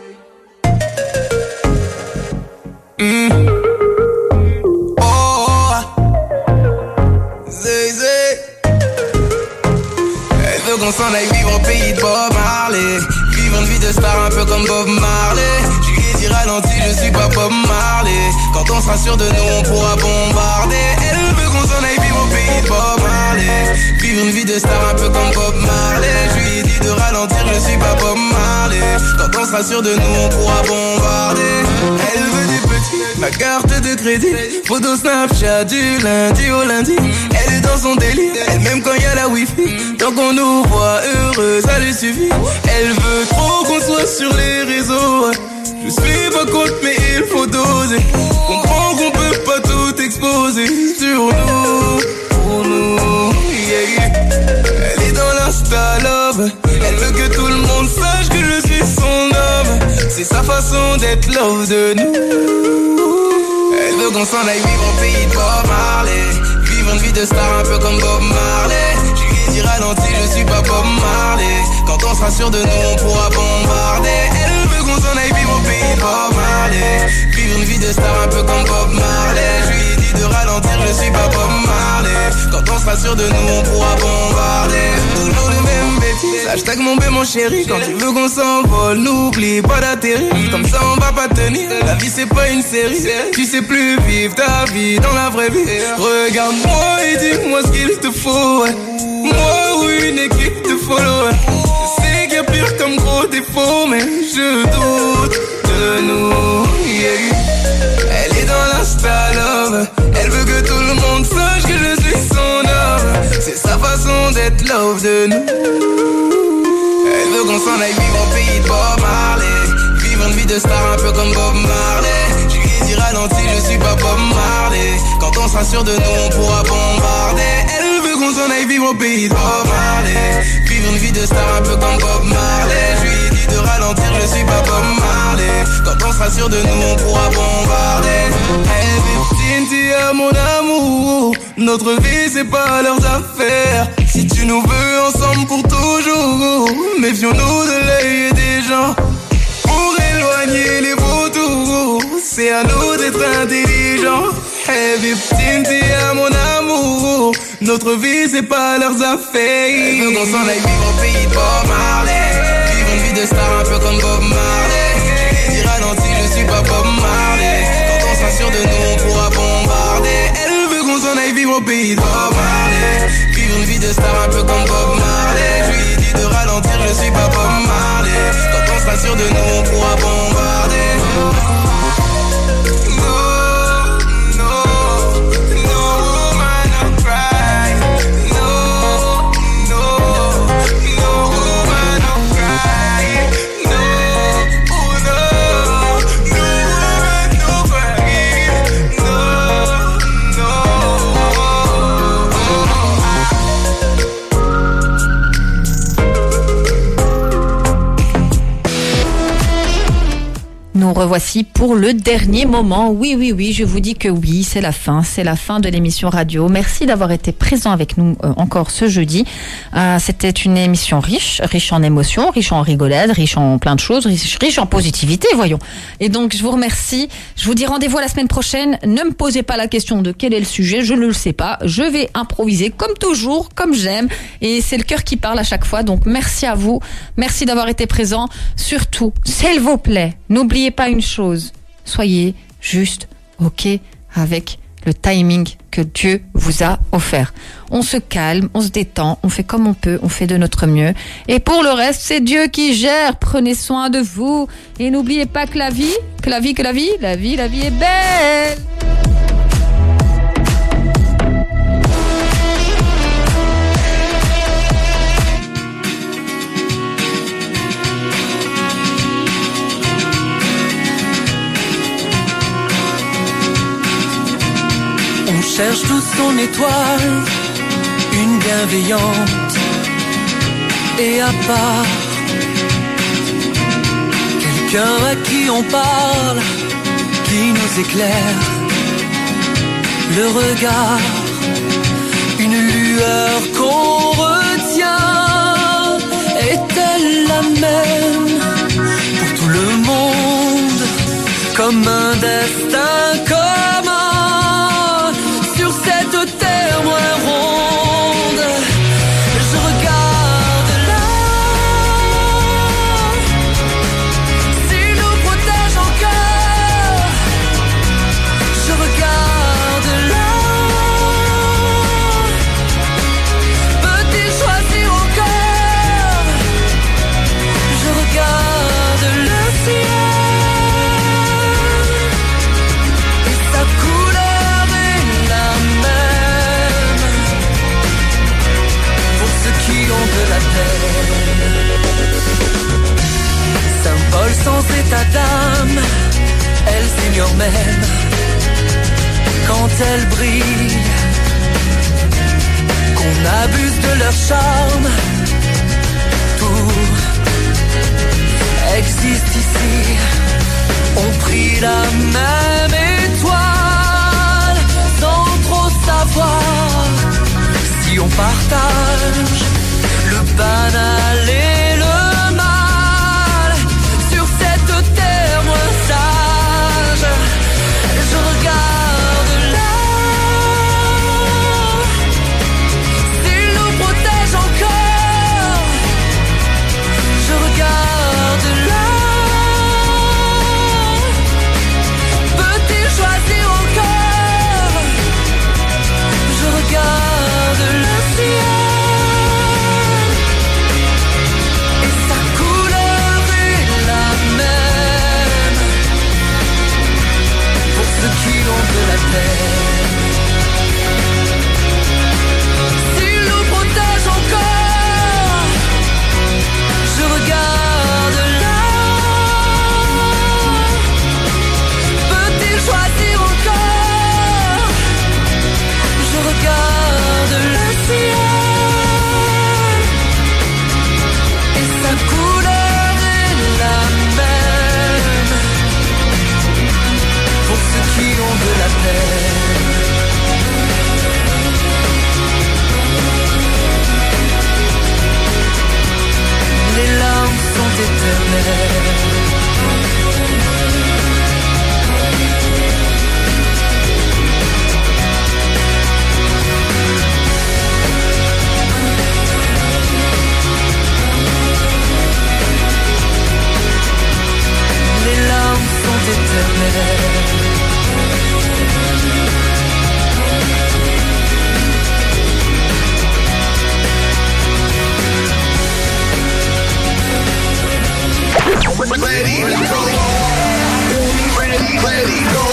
Mm. Oh, zé, zé. Elle veut qu'on s'en aille vivre au pays de Bob Marley. Vivre une vie de star un peu comme Bob Marley. Je lui ai dit ralenti, je suis pas Bob Marley. Quand on sera sûr de nous, on pourra bombarder. Elle veut qu'on s'en aille vivre au pays de Bob Marley. Vivre une vie de star un peu comme Bob Marley. Je lui ai dit de ralentir, je suis pas Bob Marley. Quand on sera sûr de nous, on pourra bombarder. Elle veut des petits, ma carte de crédit. Photo Snapchat du lundi au lundi. Elle est dans son délire, elle même quand y a la wifi. Tant qu'on nous voit heureux, ça lui suffit. Elle veut trop qu'on soit sur les réseaux. Je suis pas contre mais il faut doser. Comprends qu'on peut pas tout exposer sur nous, pour nous, yeah, yeah. Elle est dans l'insta love. Elle veut que tout le monde sache que je suis son homme. C'est sa façon d'être love de nous. Elle veut qu'on s'en aille vivre au pays de Bob Marley. Vivre une vie de star un peu comme Bob Marley. Je lui ai dit ralenti, je suis pas Bob Marley. Quand on sera sûr de nous, on pourra bombarder. Elle veut qu'on s'en aille vivre au pays de Bob Marley. Vivre une vie de star un peu comme Bob Marley. Je lui ai dit de ralentir, je suis pas Bob Marley. Quand on sera sûr de nous, on pourra bombarder. Toujours le même bêtise. Hashtag mon bé mon chéri. Quand tu veux qu'on s'envole, n'oublie pas d'atterrir. Comme ça on va pas tenir. La vie c'est pas une série. Tu sais plus vivre ta vie dans la vraie vie. Regarde-moi et dis-moi ce qu'il te faut. Moi ou une équipe de followers. Je sais qu'il y a pire comme gros défaut, mais je doute de nous, yeah. Elle est dans l'insta love. Elle veut que tout le monde sache que je suis son homme. C'est sa façon d'être love de nous. Elle veut qu'on s'en aille vivre au pays de Bob Marley. Vivre une vie de star un peu comme Bob Marley. Je lui ai dit ralenti, je suis pas Bob Marley. Quand on sera sûr de nous, on pourra bombarder. Elle veut qu'on s'en aille vivre au pays de Bob Marley. Vivre une vie de star un peu comme Bob Marley. Je lui ai dit de ralentir, je suis pas Bob Marley. Quand on sera sûr de nous, on pourra bombarder. Hey, Cynthia, mon amour. Notre vie, c'est pas leurs affaires. Si tu nous veux ensemble pour toujours, méfions-nous de l'œil et des gens. Pour éloigner les vautours, c'est à nous d'être intelligents. Hey, Cynthia, mon amour. Notre vie, c'est pas leurs affaires. Elle veut qu'on s'en aille vivre au pays de Bob Marley. Vivre une vie de star un peu comme Bob Marley. Je lui ai dit ralenti, je suis pas Bob Marley. Quand on sera sûr de nous, on pourra bombarder. Elle veut qu'on s'en aille vivre au pays de Bob Marley. Vivre une vie de star un peu comme Bob Marley. Je lui ai dit de ralentir, je suis pas Bob Marley. Quand on sera sûr de nous, on pourra bombarder. Nous revoici pour le dernier moment. Oui, oui, oui, je vous dis que oui, c'est la fin. C'est la fin de l'émission radio. Merci d'avoir été présent avec nous euh, encore ce jeudi. Euh, c'était une émission riche, riche en émotions, riche en rigolades, riche en plein de choses, riche, riche en positivité, voyons. Et donc, je vous remercie. Je vous dis rendez-vous à la semaine prochaine. Ne me posez pas la question de quel est le sujet. Je ne le sais pas. Je vais improviser comme toujours, comme j'aime. Et c'est le cœur qui parle à chaque fois. Donc, merci à vous. Merci d'avoir été présent. Surtout, s'il vous plaît, n'oubliez pas une chose. Soyez juste OK avec le timing que Dieu vous a offert. On se calme, on se détend, on fait comme on peut, on fait de notre mieux. Et pour le reste, c'est Dieu qui gère. Prenez soin de vous. Et n'oubliez pas que la vie, que la vie, que la vie, la vie, la vie est belle. On cherche tous son étoile, une bienveillante et à part. Quelqu'un à qui on parle, qui nous éclaire. Le regard, une lueur qu'on retient. Est-elle la même pour tout le monde, comme un destin commun? Terre moins ronde, je regarde là, s'il nous protège encore, je regarde là, peut-il choisir encore, je regarde le ciel, et sa couleur est la même. Qui ont de la peine. Symbole sans état d'âme, elles ignorent même quand elles brillent, qu'on abuse de leur charme. Tout existe ici, on prie la même étoile sans trop savoir si on partage le banal et le mal sur cette terre moins sage. Je regarde là, s'il nous protège encore. Je regarde là, peut-il choisir encore? Je regarde le ciel. De la terre, s'il nous protège encore, je regarde là, peut-il choisir encore, je regarde le ciel, et sa couleur est la même pour ceux qui ont de la peine. Les larmes sont éternelles. Les larmes sont éternelles. Ready, go. Ready, ready, go.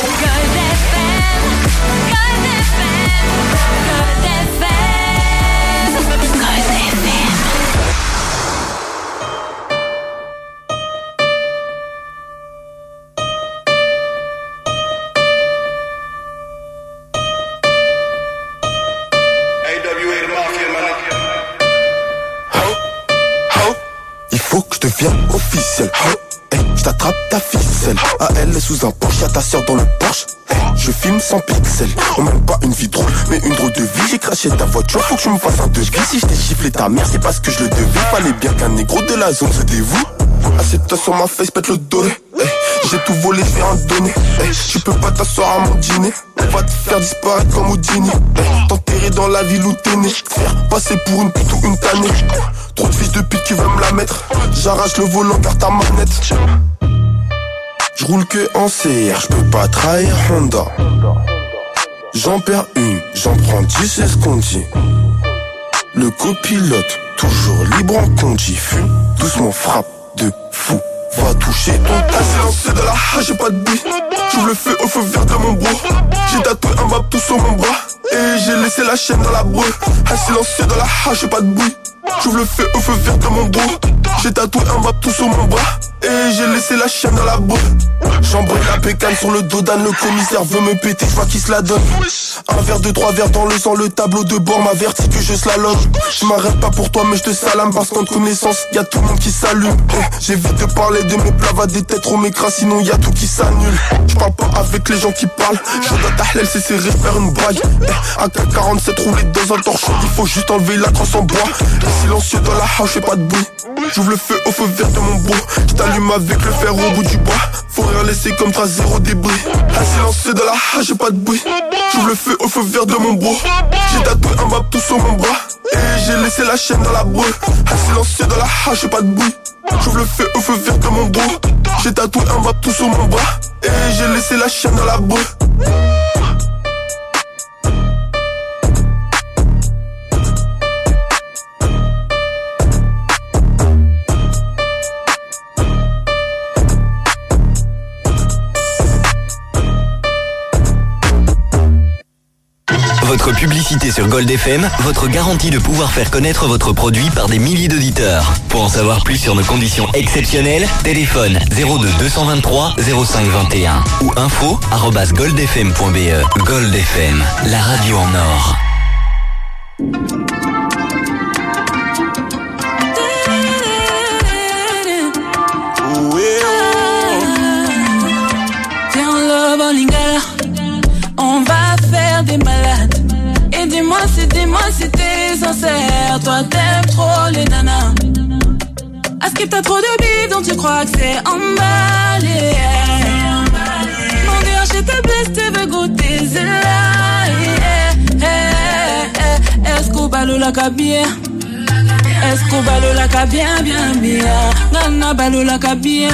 Officiel, hey, je t'attrape ta ficelle. pixels. À elle est sous un Porsche, y'a ta sœur dans le Porsche. Hey, je filme sans pixels. On mène pas une vie drôle, mais une drôle de vie. J'ai craché ta voiture, faut que je me fasse un devis. Si je t'ai giflé ta mère, c'est parce que je le devais. Fallait bien qu'un négro de la zone se dévoue. Assieds-toi sur ma face, pète le doré. Hey, j'ai tout volé, je vais en donner. Hey, tu peux pas t'asseoir à mon dîner. On va te faire disparaître comme Houdini. Hey, t'enterrer dans la ville où t'es né. Faire passer pour une pute ou une tannée. Trop de fils de pute qui veulent me la mettre. J'arrache le volant car ta manette. J'roule que en C R, j'peux pas trahir Honda. J'en perds une, j'en prends dix, c'est ce qu'on dit. Le copilote, toujours libre en conduit. Fume, doucement frappe de fou. Va toucher ton tas. Silencieux de la hache, j'ai pas de bruit. J'ouvre le feu au feu vert de mon bro. J'ai tatoué un map tout sur mon bras. Et j'ai laissé la chaîne dans la breu. Un silencieux de la hache, j'ai pas de bruit. J'ouvre le feu au feu vert de mon bro. J'ai tatoué un map tout sur mon bras. Et j'ai laissé la chienne dans la breu. J'embraye la pécane sur le dos d'Anne. Le commissaire veut me péter, je vois qu'il se la donne. Un verre de trois verres dans le sang. Le tableau de bord m'avertit que je slalom. Je m'arrête pas pour toi mais je te salame. Parce qu'en connaissance y'a tout le monde qui s'allume. hey, J'évite de parler de mes plats. Va des têtes trop m'écrasent, sinon y'a tout qui s'annule. J'parle pas avec les gens qui parlent. Je dois tahlel, c'est serré, faire une braille. hey, A K quarante-sept roulé dans un torchon. Il faut juste enlever la crosse en bois. Et silencieux dans la house, j'ai pas de bruit. J'ouvre le feu au feu vert de mon bro. J't'allume avec le fer au bout du bois. Faut rien laisser comme trace, zéro débris. Un silencieux de la hache, j'ai pas de bruit. J'ouvre le feu au feu vert de mon bro. J'ai tatoué un map tout sur mon bras. Et j'ai laissé la chaîne dans la breu. Un silencieux de la hache, j'ai pas de bruit. J'ouvre le feu au feu vert de mon bro. J'ai tatoué un map tout sur mon bras. Et j'ai laissé la chaîne dans la breu. Votre publicité sur Gold F M, votre garantie de pouvoir faire connaître votre produit par des milliers d'auditeurs. Pour en savoir plus sur nos conditions exceptionnelles, téléphone zéro deux deux cent vingt-trois zéro cinq vingt et un ou info arobase goldfm point b e. Gold F M, la radio en or. Viens en love en lingala, on va faire des malades. Et dis-moi si, dis-moi si t'es sincère. Toi t'aimes trop les nanas. À skip t'as trop de bidons, tu crois que c'est emballé. Mon Dieu, je te blesse, tu veux goûter celle-là. Escobalo la cabia. Escobalo la cabia, bien, bien. Nana balo la cabia.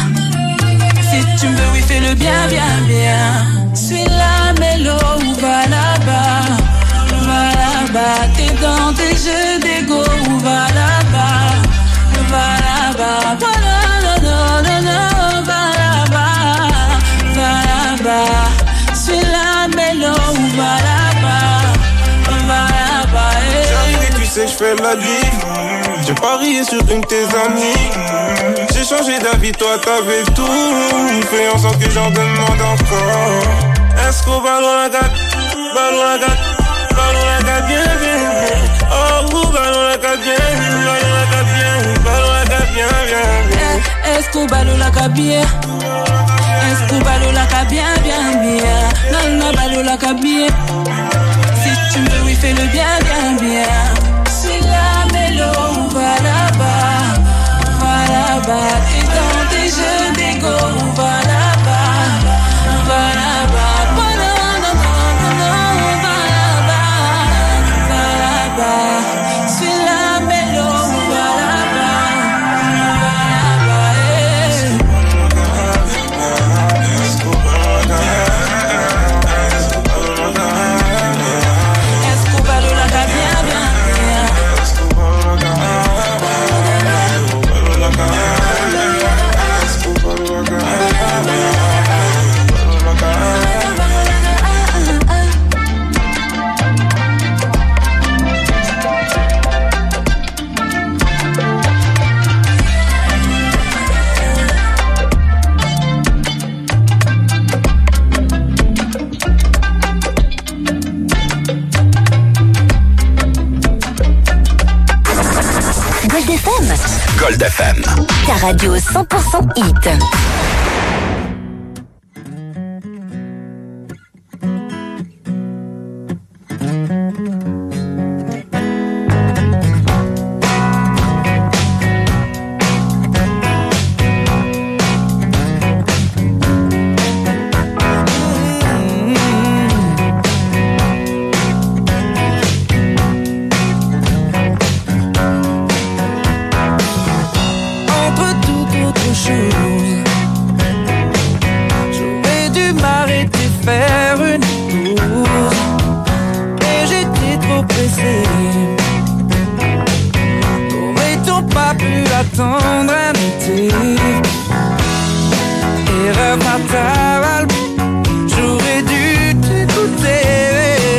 Si tu me veux, oui, fais-le bien, bien, bien. Suis la mélo, va là-bas. Va là-bas, t'es dans tes jeux d'ego. Va là-bas, va là-bas. Va là-bas, va là-bas. Va là-bas, suis la mélo, va là-bas. Va là-bas. J'arrive et tu sais, je fais la dive. J'ai parié sur une de tes amies. J'ai changé d'avis, toi t'avais tout. Fais en sorte que j'en demande encore. Est-ce qu'on va dans la gâte, ballon la gâte. Ballon la gâte bien, bien, bien. Oh, ballon la gâte bien, ballon la gâte bien, ballon la gâte bien, bien, bien. Est-ce qu'on ballon la gâte bien? Est-ce qu'on ballon la gâte bien, bien, bien? Non, non, ballon la gâte bien. Si tu veux, oui, fais-le bien, bien, bien. Suis la mélo, va là-bas, va là-bas. T'es dans tes jeux d'ego, va là-bas, va là-bas. Gold F M, ta radio cent pour cent hit. tendre amitié. Erreur fatale, j'aurais dû t'écouter.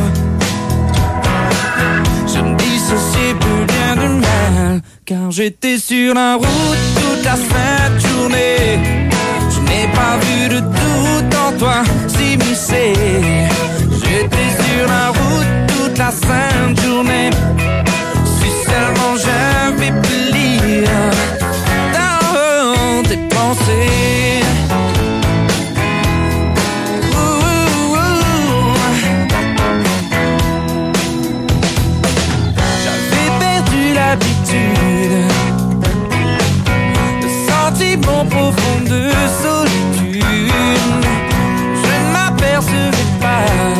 Je me dissociais plus bien du mal, car j'étais sur la route toute la sainte journée. Je n'ai pas vu de doute en toi s'immiscer. J'étais sur la route toute la sainte journée. Si seulement j'avais pu lire dans tes pensées. Ouh, ouh, ouh. J'avais perdu l'habitude, le sentiment profond de solitude. Je ne m'apercevais pas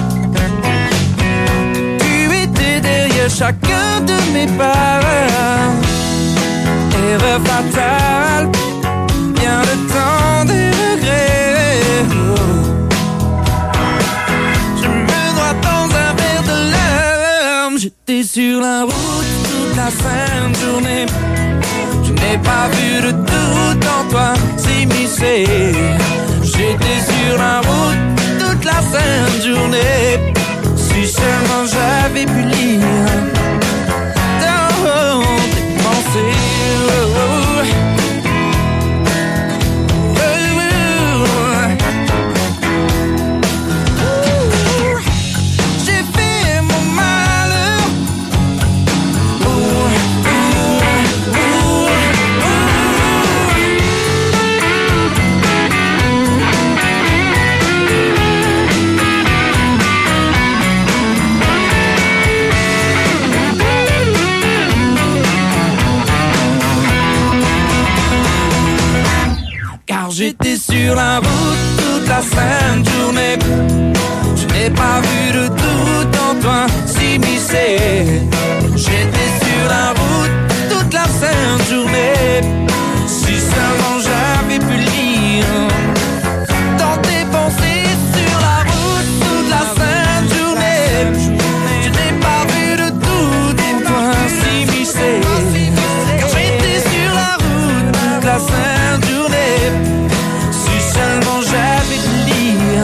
que tu étais derrière chacun de mes pas. Erreur fatale, bien le temps des regrets. Je me noie dans un verre de larmes. J'étais sur la route toute la sainte journée. Je n'ai pas vu de doute en toi s'immiscer. J'étais sur la route toute la sainte journée. Si seulement j'avais pu lire dans tes pensées. Oh, oh. J'étais sur la route toute la sainte journée. Je n'ai pas vu de doute en toi s'immiscer. J'étais sur la route toute la sainte journée. Si seulement j'avais pu lire dans tes pensées sur la route toute la sainte journée. Je n'ai pas vu de doute en toi s'immiscer. Car j'étais sur la route toute la sainte journée. Seulement j'avais pu lire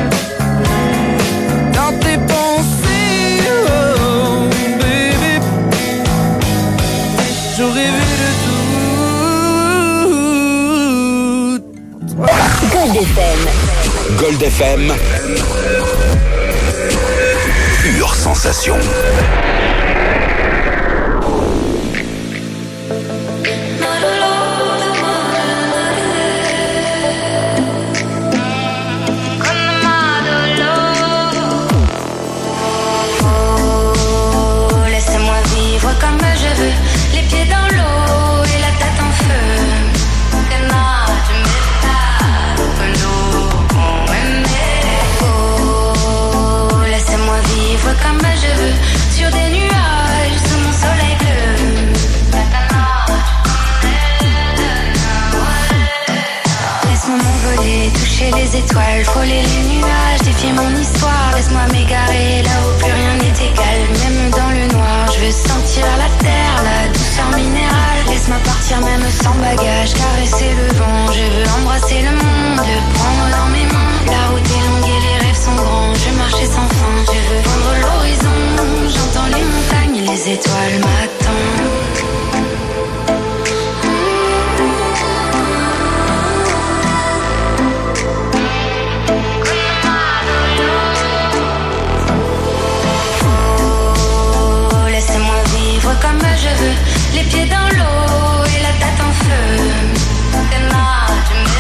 dans tes pensées, oh baby. J'aurais vu de tout. Gold F M. Gold F M. Pure sensation. Comme je veux, les pieds dans l'eau et la tête en feu. Et moi, tu m'épates, que nous aimer. Oh, laissez-moi vivre comme je veux, sur des nuages, sous mon soleil bleu. Laisse-moi m'envoler, toucher les étoiles, frôler les nuages, défier mon histoire. Laisse-moi m'égarer là où plus rien n'est égal, même dans le noir. Je veux sentir la terre, la douceur minérale. Laisse-moi partir même sans bagage, caresser le vent. Je veux embrasser le monde, prendre dans mes mains. La route est longue et les rêves sont grands. Je veux marcher sans fin, je veux vendre l'horizon. J'entends les montagnes, les étoiles m'attendent. Comme je veux, les pieds dans l'eau et la tête en feu. Et moi, tu me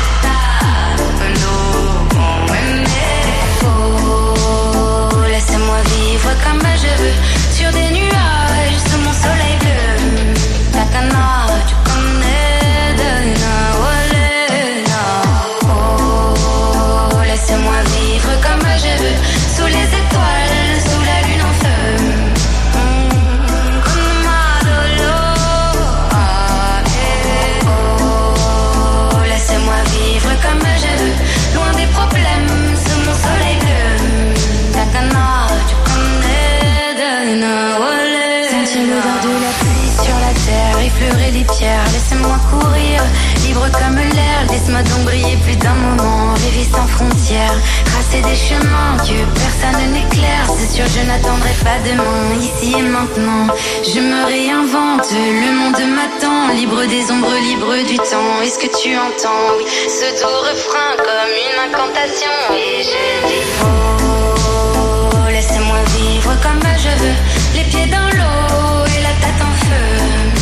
briller plus d'un moment, rêver sans frontières, tracer des chemins que personne n'éclaire. C'est sûr, je n'attendrai pas demain, ici et maintenant. Je me réinvente, le monde m'attend, libre des ombres, libre du temps. Est-ce que tu entends, oui, ce doux refrain comme une incantation? Et je dis oh, laissez-moi vivre comme je veux, les pieds dans l'eau et la tête en feu.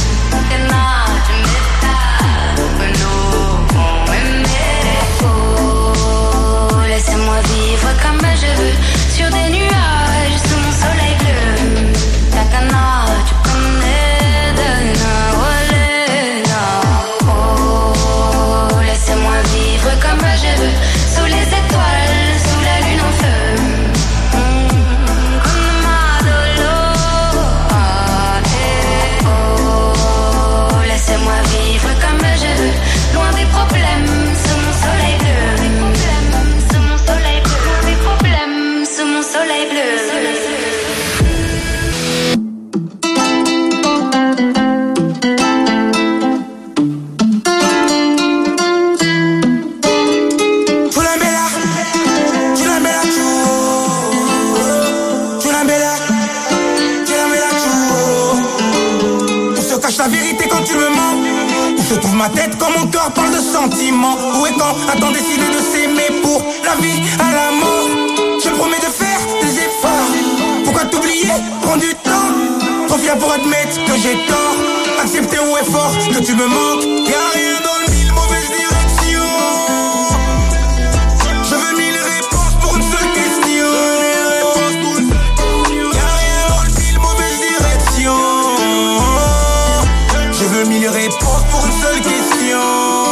Laissez-moi vivre comme je veux, sur des nuages, sous mon soleil bleu. Takana, tu connais de Nawalena. Oh, laissez-moi vivre comme je veux, sous les étoiles, sous la lune en feu. Oh, laissez-moi vivre comme je veux, loin des problèmes, sous mon soleil bleu. Sous mon soleil bleu. La vérité quand tu me mens, où se trouve ma tête quand mon cœur parle de sentiments? Où est quand a-t-on décidé de s'aimer pour la vie à la mort? Je promets de faire des efforts. Pourquoi t'oublier? Prends du temps. Trop fier pour admettre que j'ai tort. Accepter ou est fort que tu me manques. Y'a rien dans le mille mauvaises directions. Je veux mille réponses pour une seule question. Y'a rien dans le mille mauvaises directions. Je veux mille réponses pour une seule question.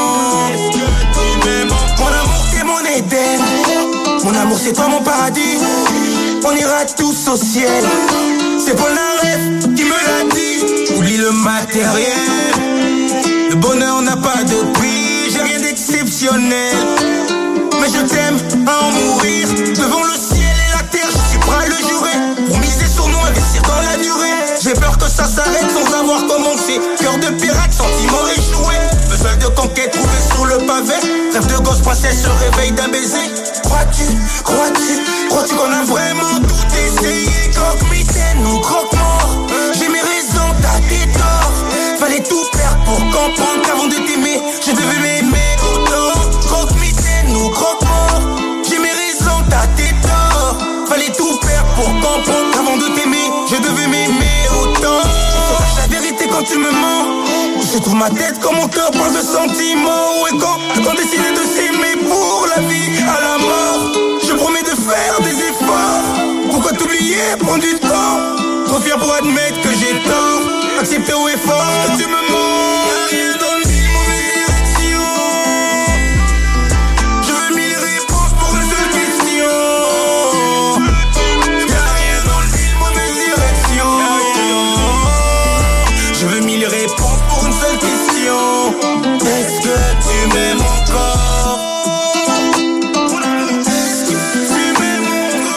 Mon amour c'est mon Éden. Mon amour c'est toi mon paradis. On ira tous au ciel. C'est Paul Naref qui me l'a dit. Oublie le matériel. Le bonheur n'a pas de prix. J'ai rien d'exceptionnel. Mais je t'aime à en mourir. Devant le ciel et la terre, je suis prêt à le jurer. Pour miser sur nous, investir dans la durée. J'ai peur que ça s'arrête sans avoir commencé. Cœur de pirate, sentiment échoué. Besoin de conquête trouvé sur le pavé. Rêve de gosse princesse, se réveille d'un baiser. Crois-tu, crois-tu, crois-tu qu'on a vraiment tout essayé? Croque-mitaine ou croque-mort. J'ai mes raisons, t'as tes torts. Fallait tout perdre pour comprendre qu'avant de t'aimer, je devais m'aimer autant. Croque-mitaine ou croque-mort. J'ai mes raisons, t'as tes torts. Fallait tout perdre pour comprendre qu'avant de t'aimer, je devais m'aimer autant. La vérité quand tu me mens. Je trouve ma tête quand mon cœur parle de sentiments. Où est quand on décide de s'aimer pour la vie à la mort? Je promets de faire des efforts. Pourquoi t'oublier? Prends du temps. Trop fier pour admettre que j'ai tort. Accepter ou est fort que tu me mens. Y'a rien dans le mille mauvaises directions. Je veux mille réponses pour une seule question. Y'a rien dans le mille mauvaises directions. Je veux mille réponses pour une seule question. Est-ce que tu m'aimes encore? Est-ce que tu m'aimes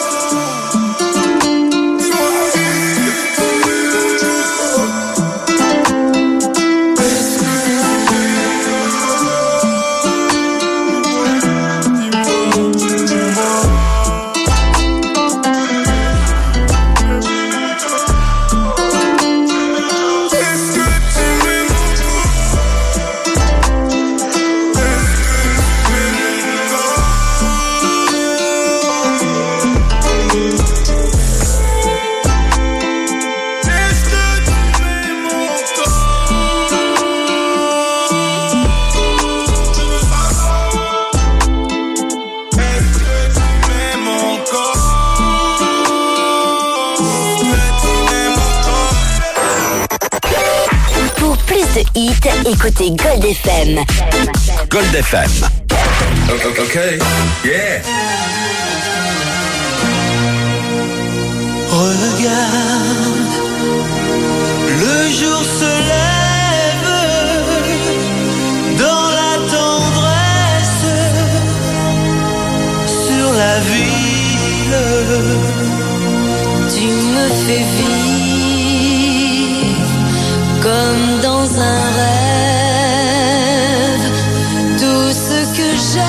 hit, écoutez Gold F M. Gold F M. Ok, okay. Yeah. Regarde, le jour se lève dans la tendresse sur la ville. Tu me fais vivre comme dans un rêve tout ce que j'ai.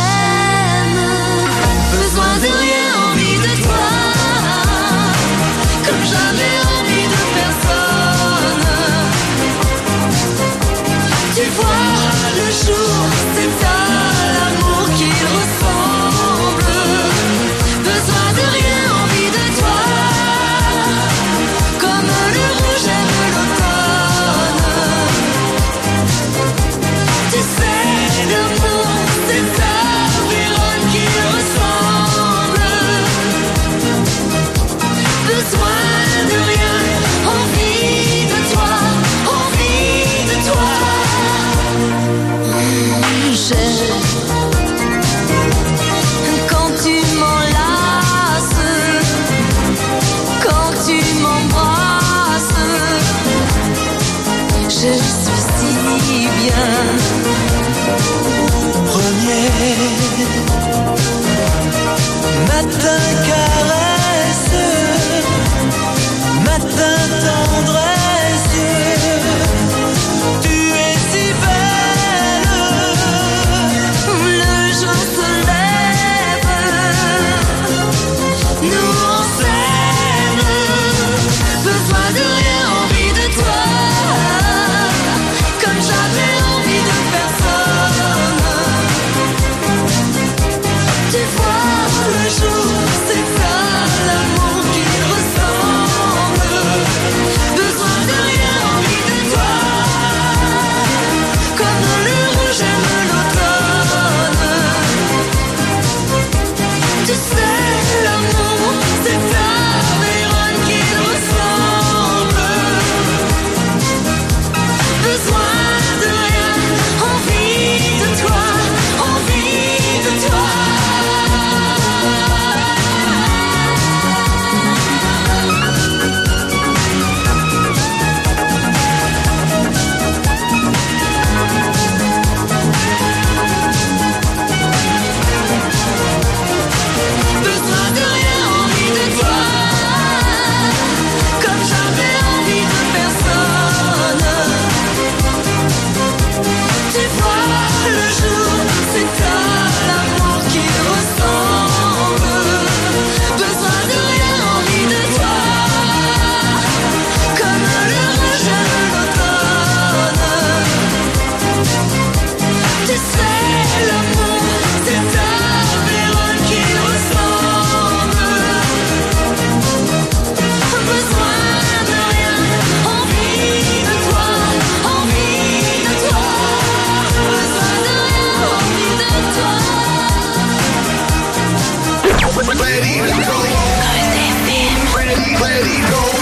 Ready to go. Ready, ready to go.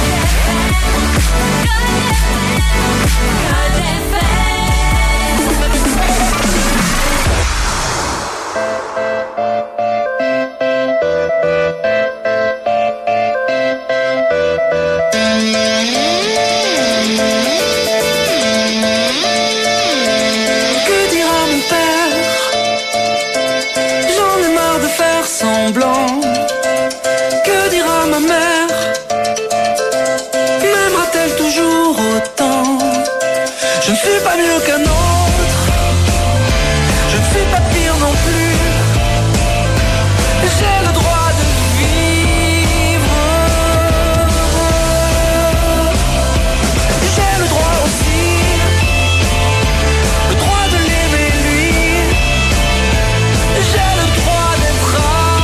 Semblant. Que dira ma mère? M'aimera-t-elle toujours autant? Je ne suis pas mieux qu'un autre, je ne suis pas pire non plus. J'ai le droit de vivre, j'ai le droit aussi, le droit de l'aimer lui. J'ai le droit d'être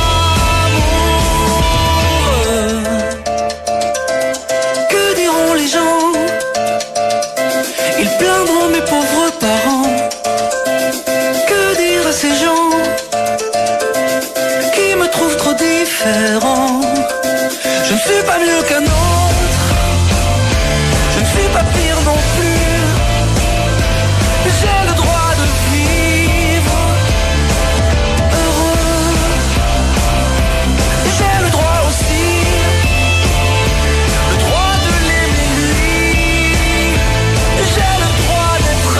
pauvres parents. Que dire à ces gens qui me trouvent trop différent? Je ne suis pas mieux qu'un autre, je ne suis pas pire non plus. J'ai le droit de vivre heureux, j'ai le droit aussi, le droit de l'aimer lui. J'ai le droit d'être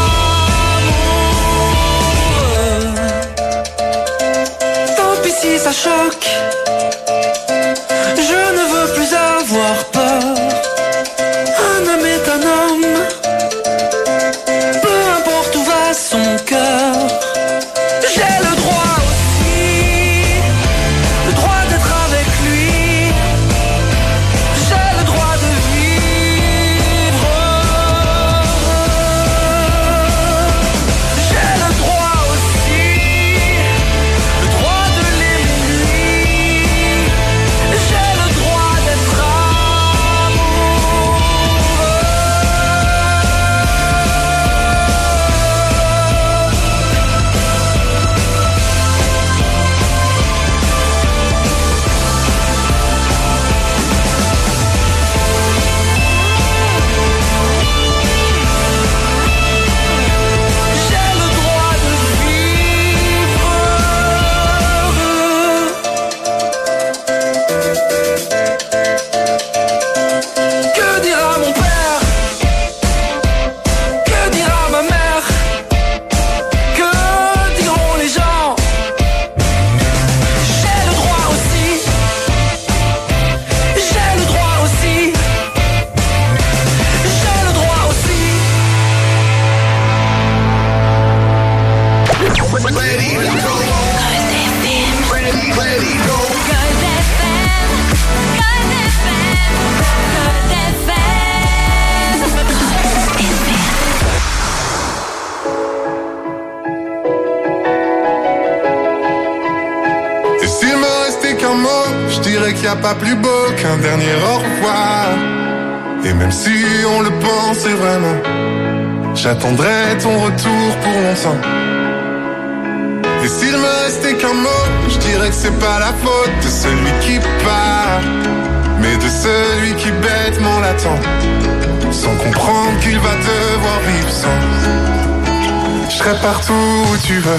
amoureux. Tant pis si ça choque, je ne veux plus avoir peur. Un homme est un homme, peu importe où va son cœur. J'ai le droit aussi, le droit d'être avec lui. J'ai le droit de vivre, j'ai le droit aussi, le droit de l'aimer lui. J'ai le droit d'être Y a pas plus beau qu'un dernier au revoir. Et même si on le pensait vraiment, j'attendrai ton retour pour longtemps. Et s'il me restait qu'un mot, je dirais que c'est pas la faute de celui qui part, mais de celui qui bêtement l'attend, sans comprendre qu'il va devoir vivre sans. Je serai partout où tu veux,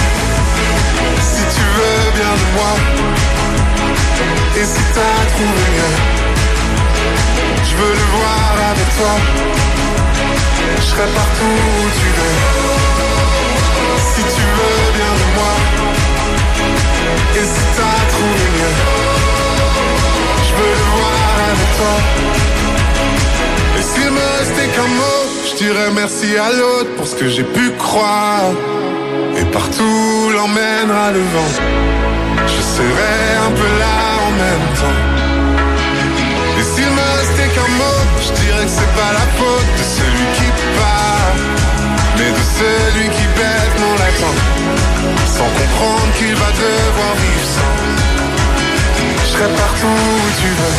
si tu veux bien de moi. Et si t'as trouvé mieux, je veux le voir avec toi. Je serai partout où tu veux, si tu veux bien de moi. Et si t'as trouvé mieux, je veux le voir avec toi. Et s'il me restait qu'un mot, je dirais merci à l'autre pour ce que j'ai pu croire. Et partout l'emmènera le vent, je serai un peu là en même temps. Et s'il me restait qu'un mot, je dirais que c'est pas la faute de celui qui part, mais de celui qui bêtement l'attend, sans comprendre qu'il va devoir vivre sans. Je serai partout où tu veux,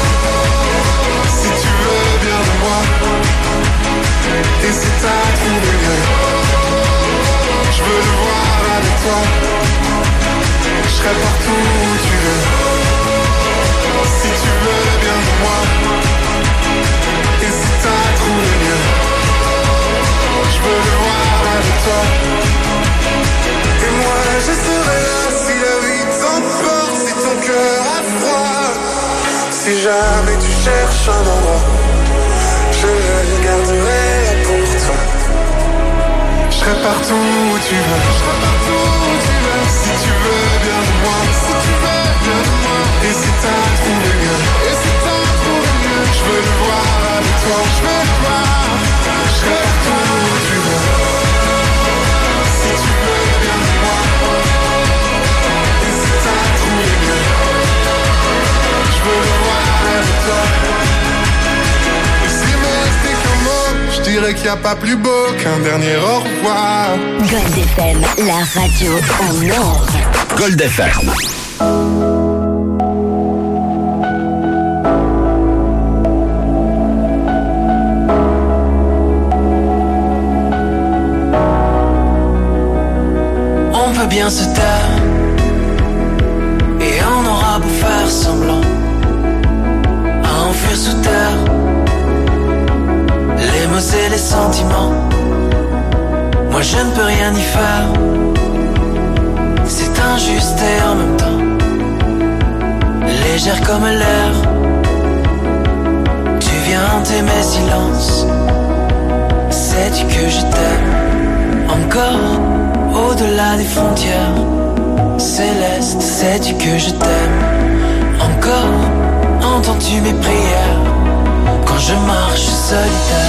si tu veux bien de moi. Et si t'as trouvé mieux, je veux le voir avec toi. Je serai partout où tu veux. jamais tu cherches un endroit, je le garderai là pour toi. Je serai partout où tu veux, je serai partout où tu veux. Si tu veux bien de moi, si tu veux bien de moi. Et si t'as trouvé mieux, et si t'as trouvé mieux, je veux le voir avec toi, je veux le voir. Je serai partout où tu veux. Si tu veux bien de moi, et si t'as trouvé mieux, je veux le voir avec toi. Et s'il me restait qu'un mot, je dirais qu'il n'y a pas plus beau qu'un dernier au revoir. Gold F M, la radio en or. Gold F M. On peut bien se taire et on aura beau faire semblant à enfuir sous terre les mots et les sentiments. Moi je ne peux rien y faire, c'est injuste et en même temps légère comme l'air. Tu viens hanter mes silences, sais-tu que je t'aime encore au-delà des frontières célestes? Sais-tu que je t'aime encore? Entends-tu mes prières quand je marche solitaire?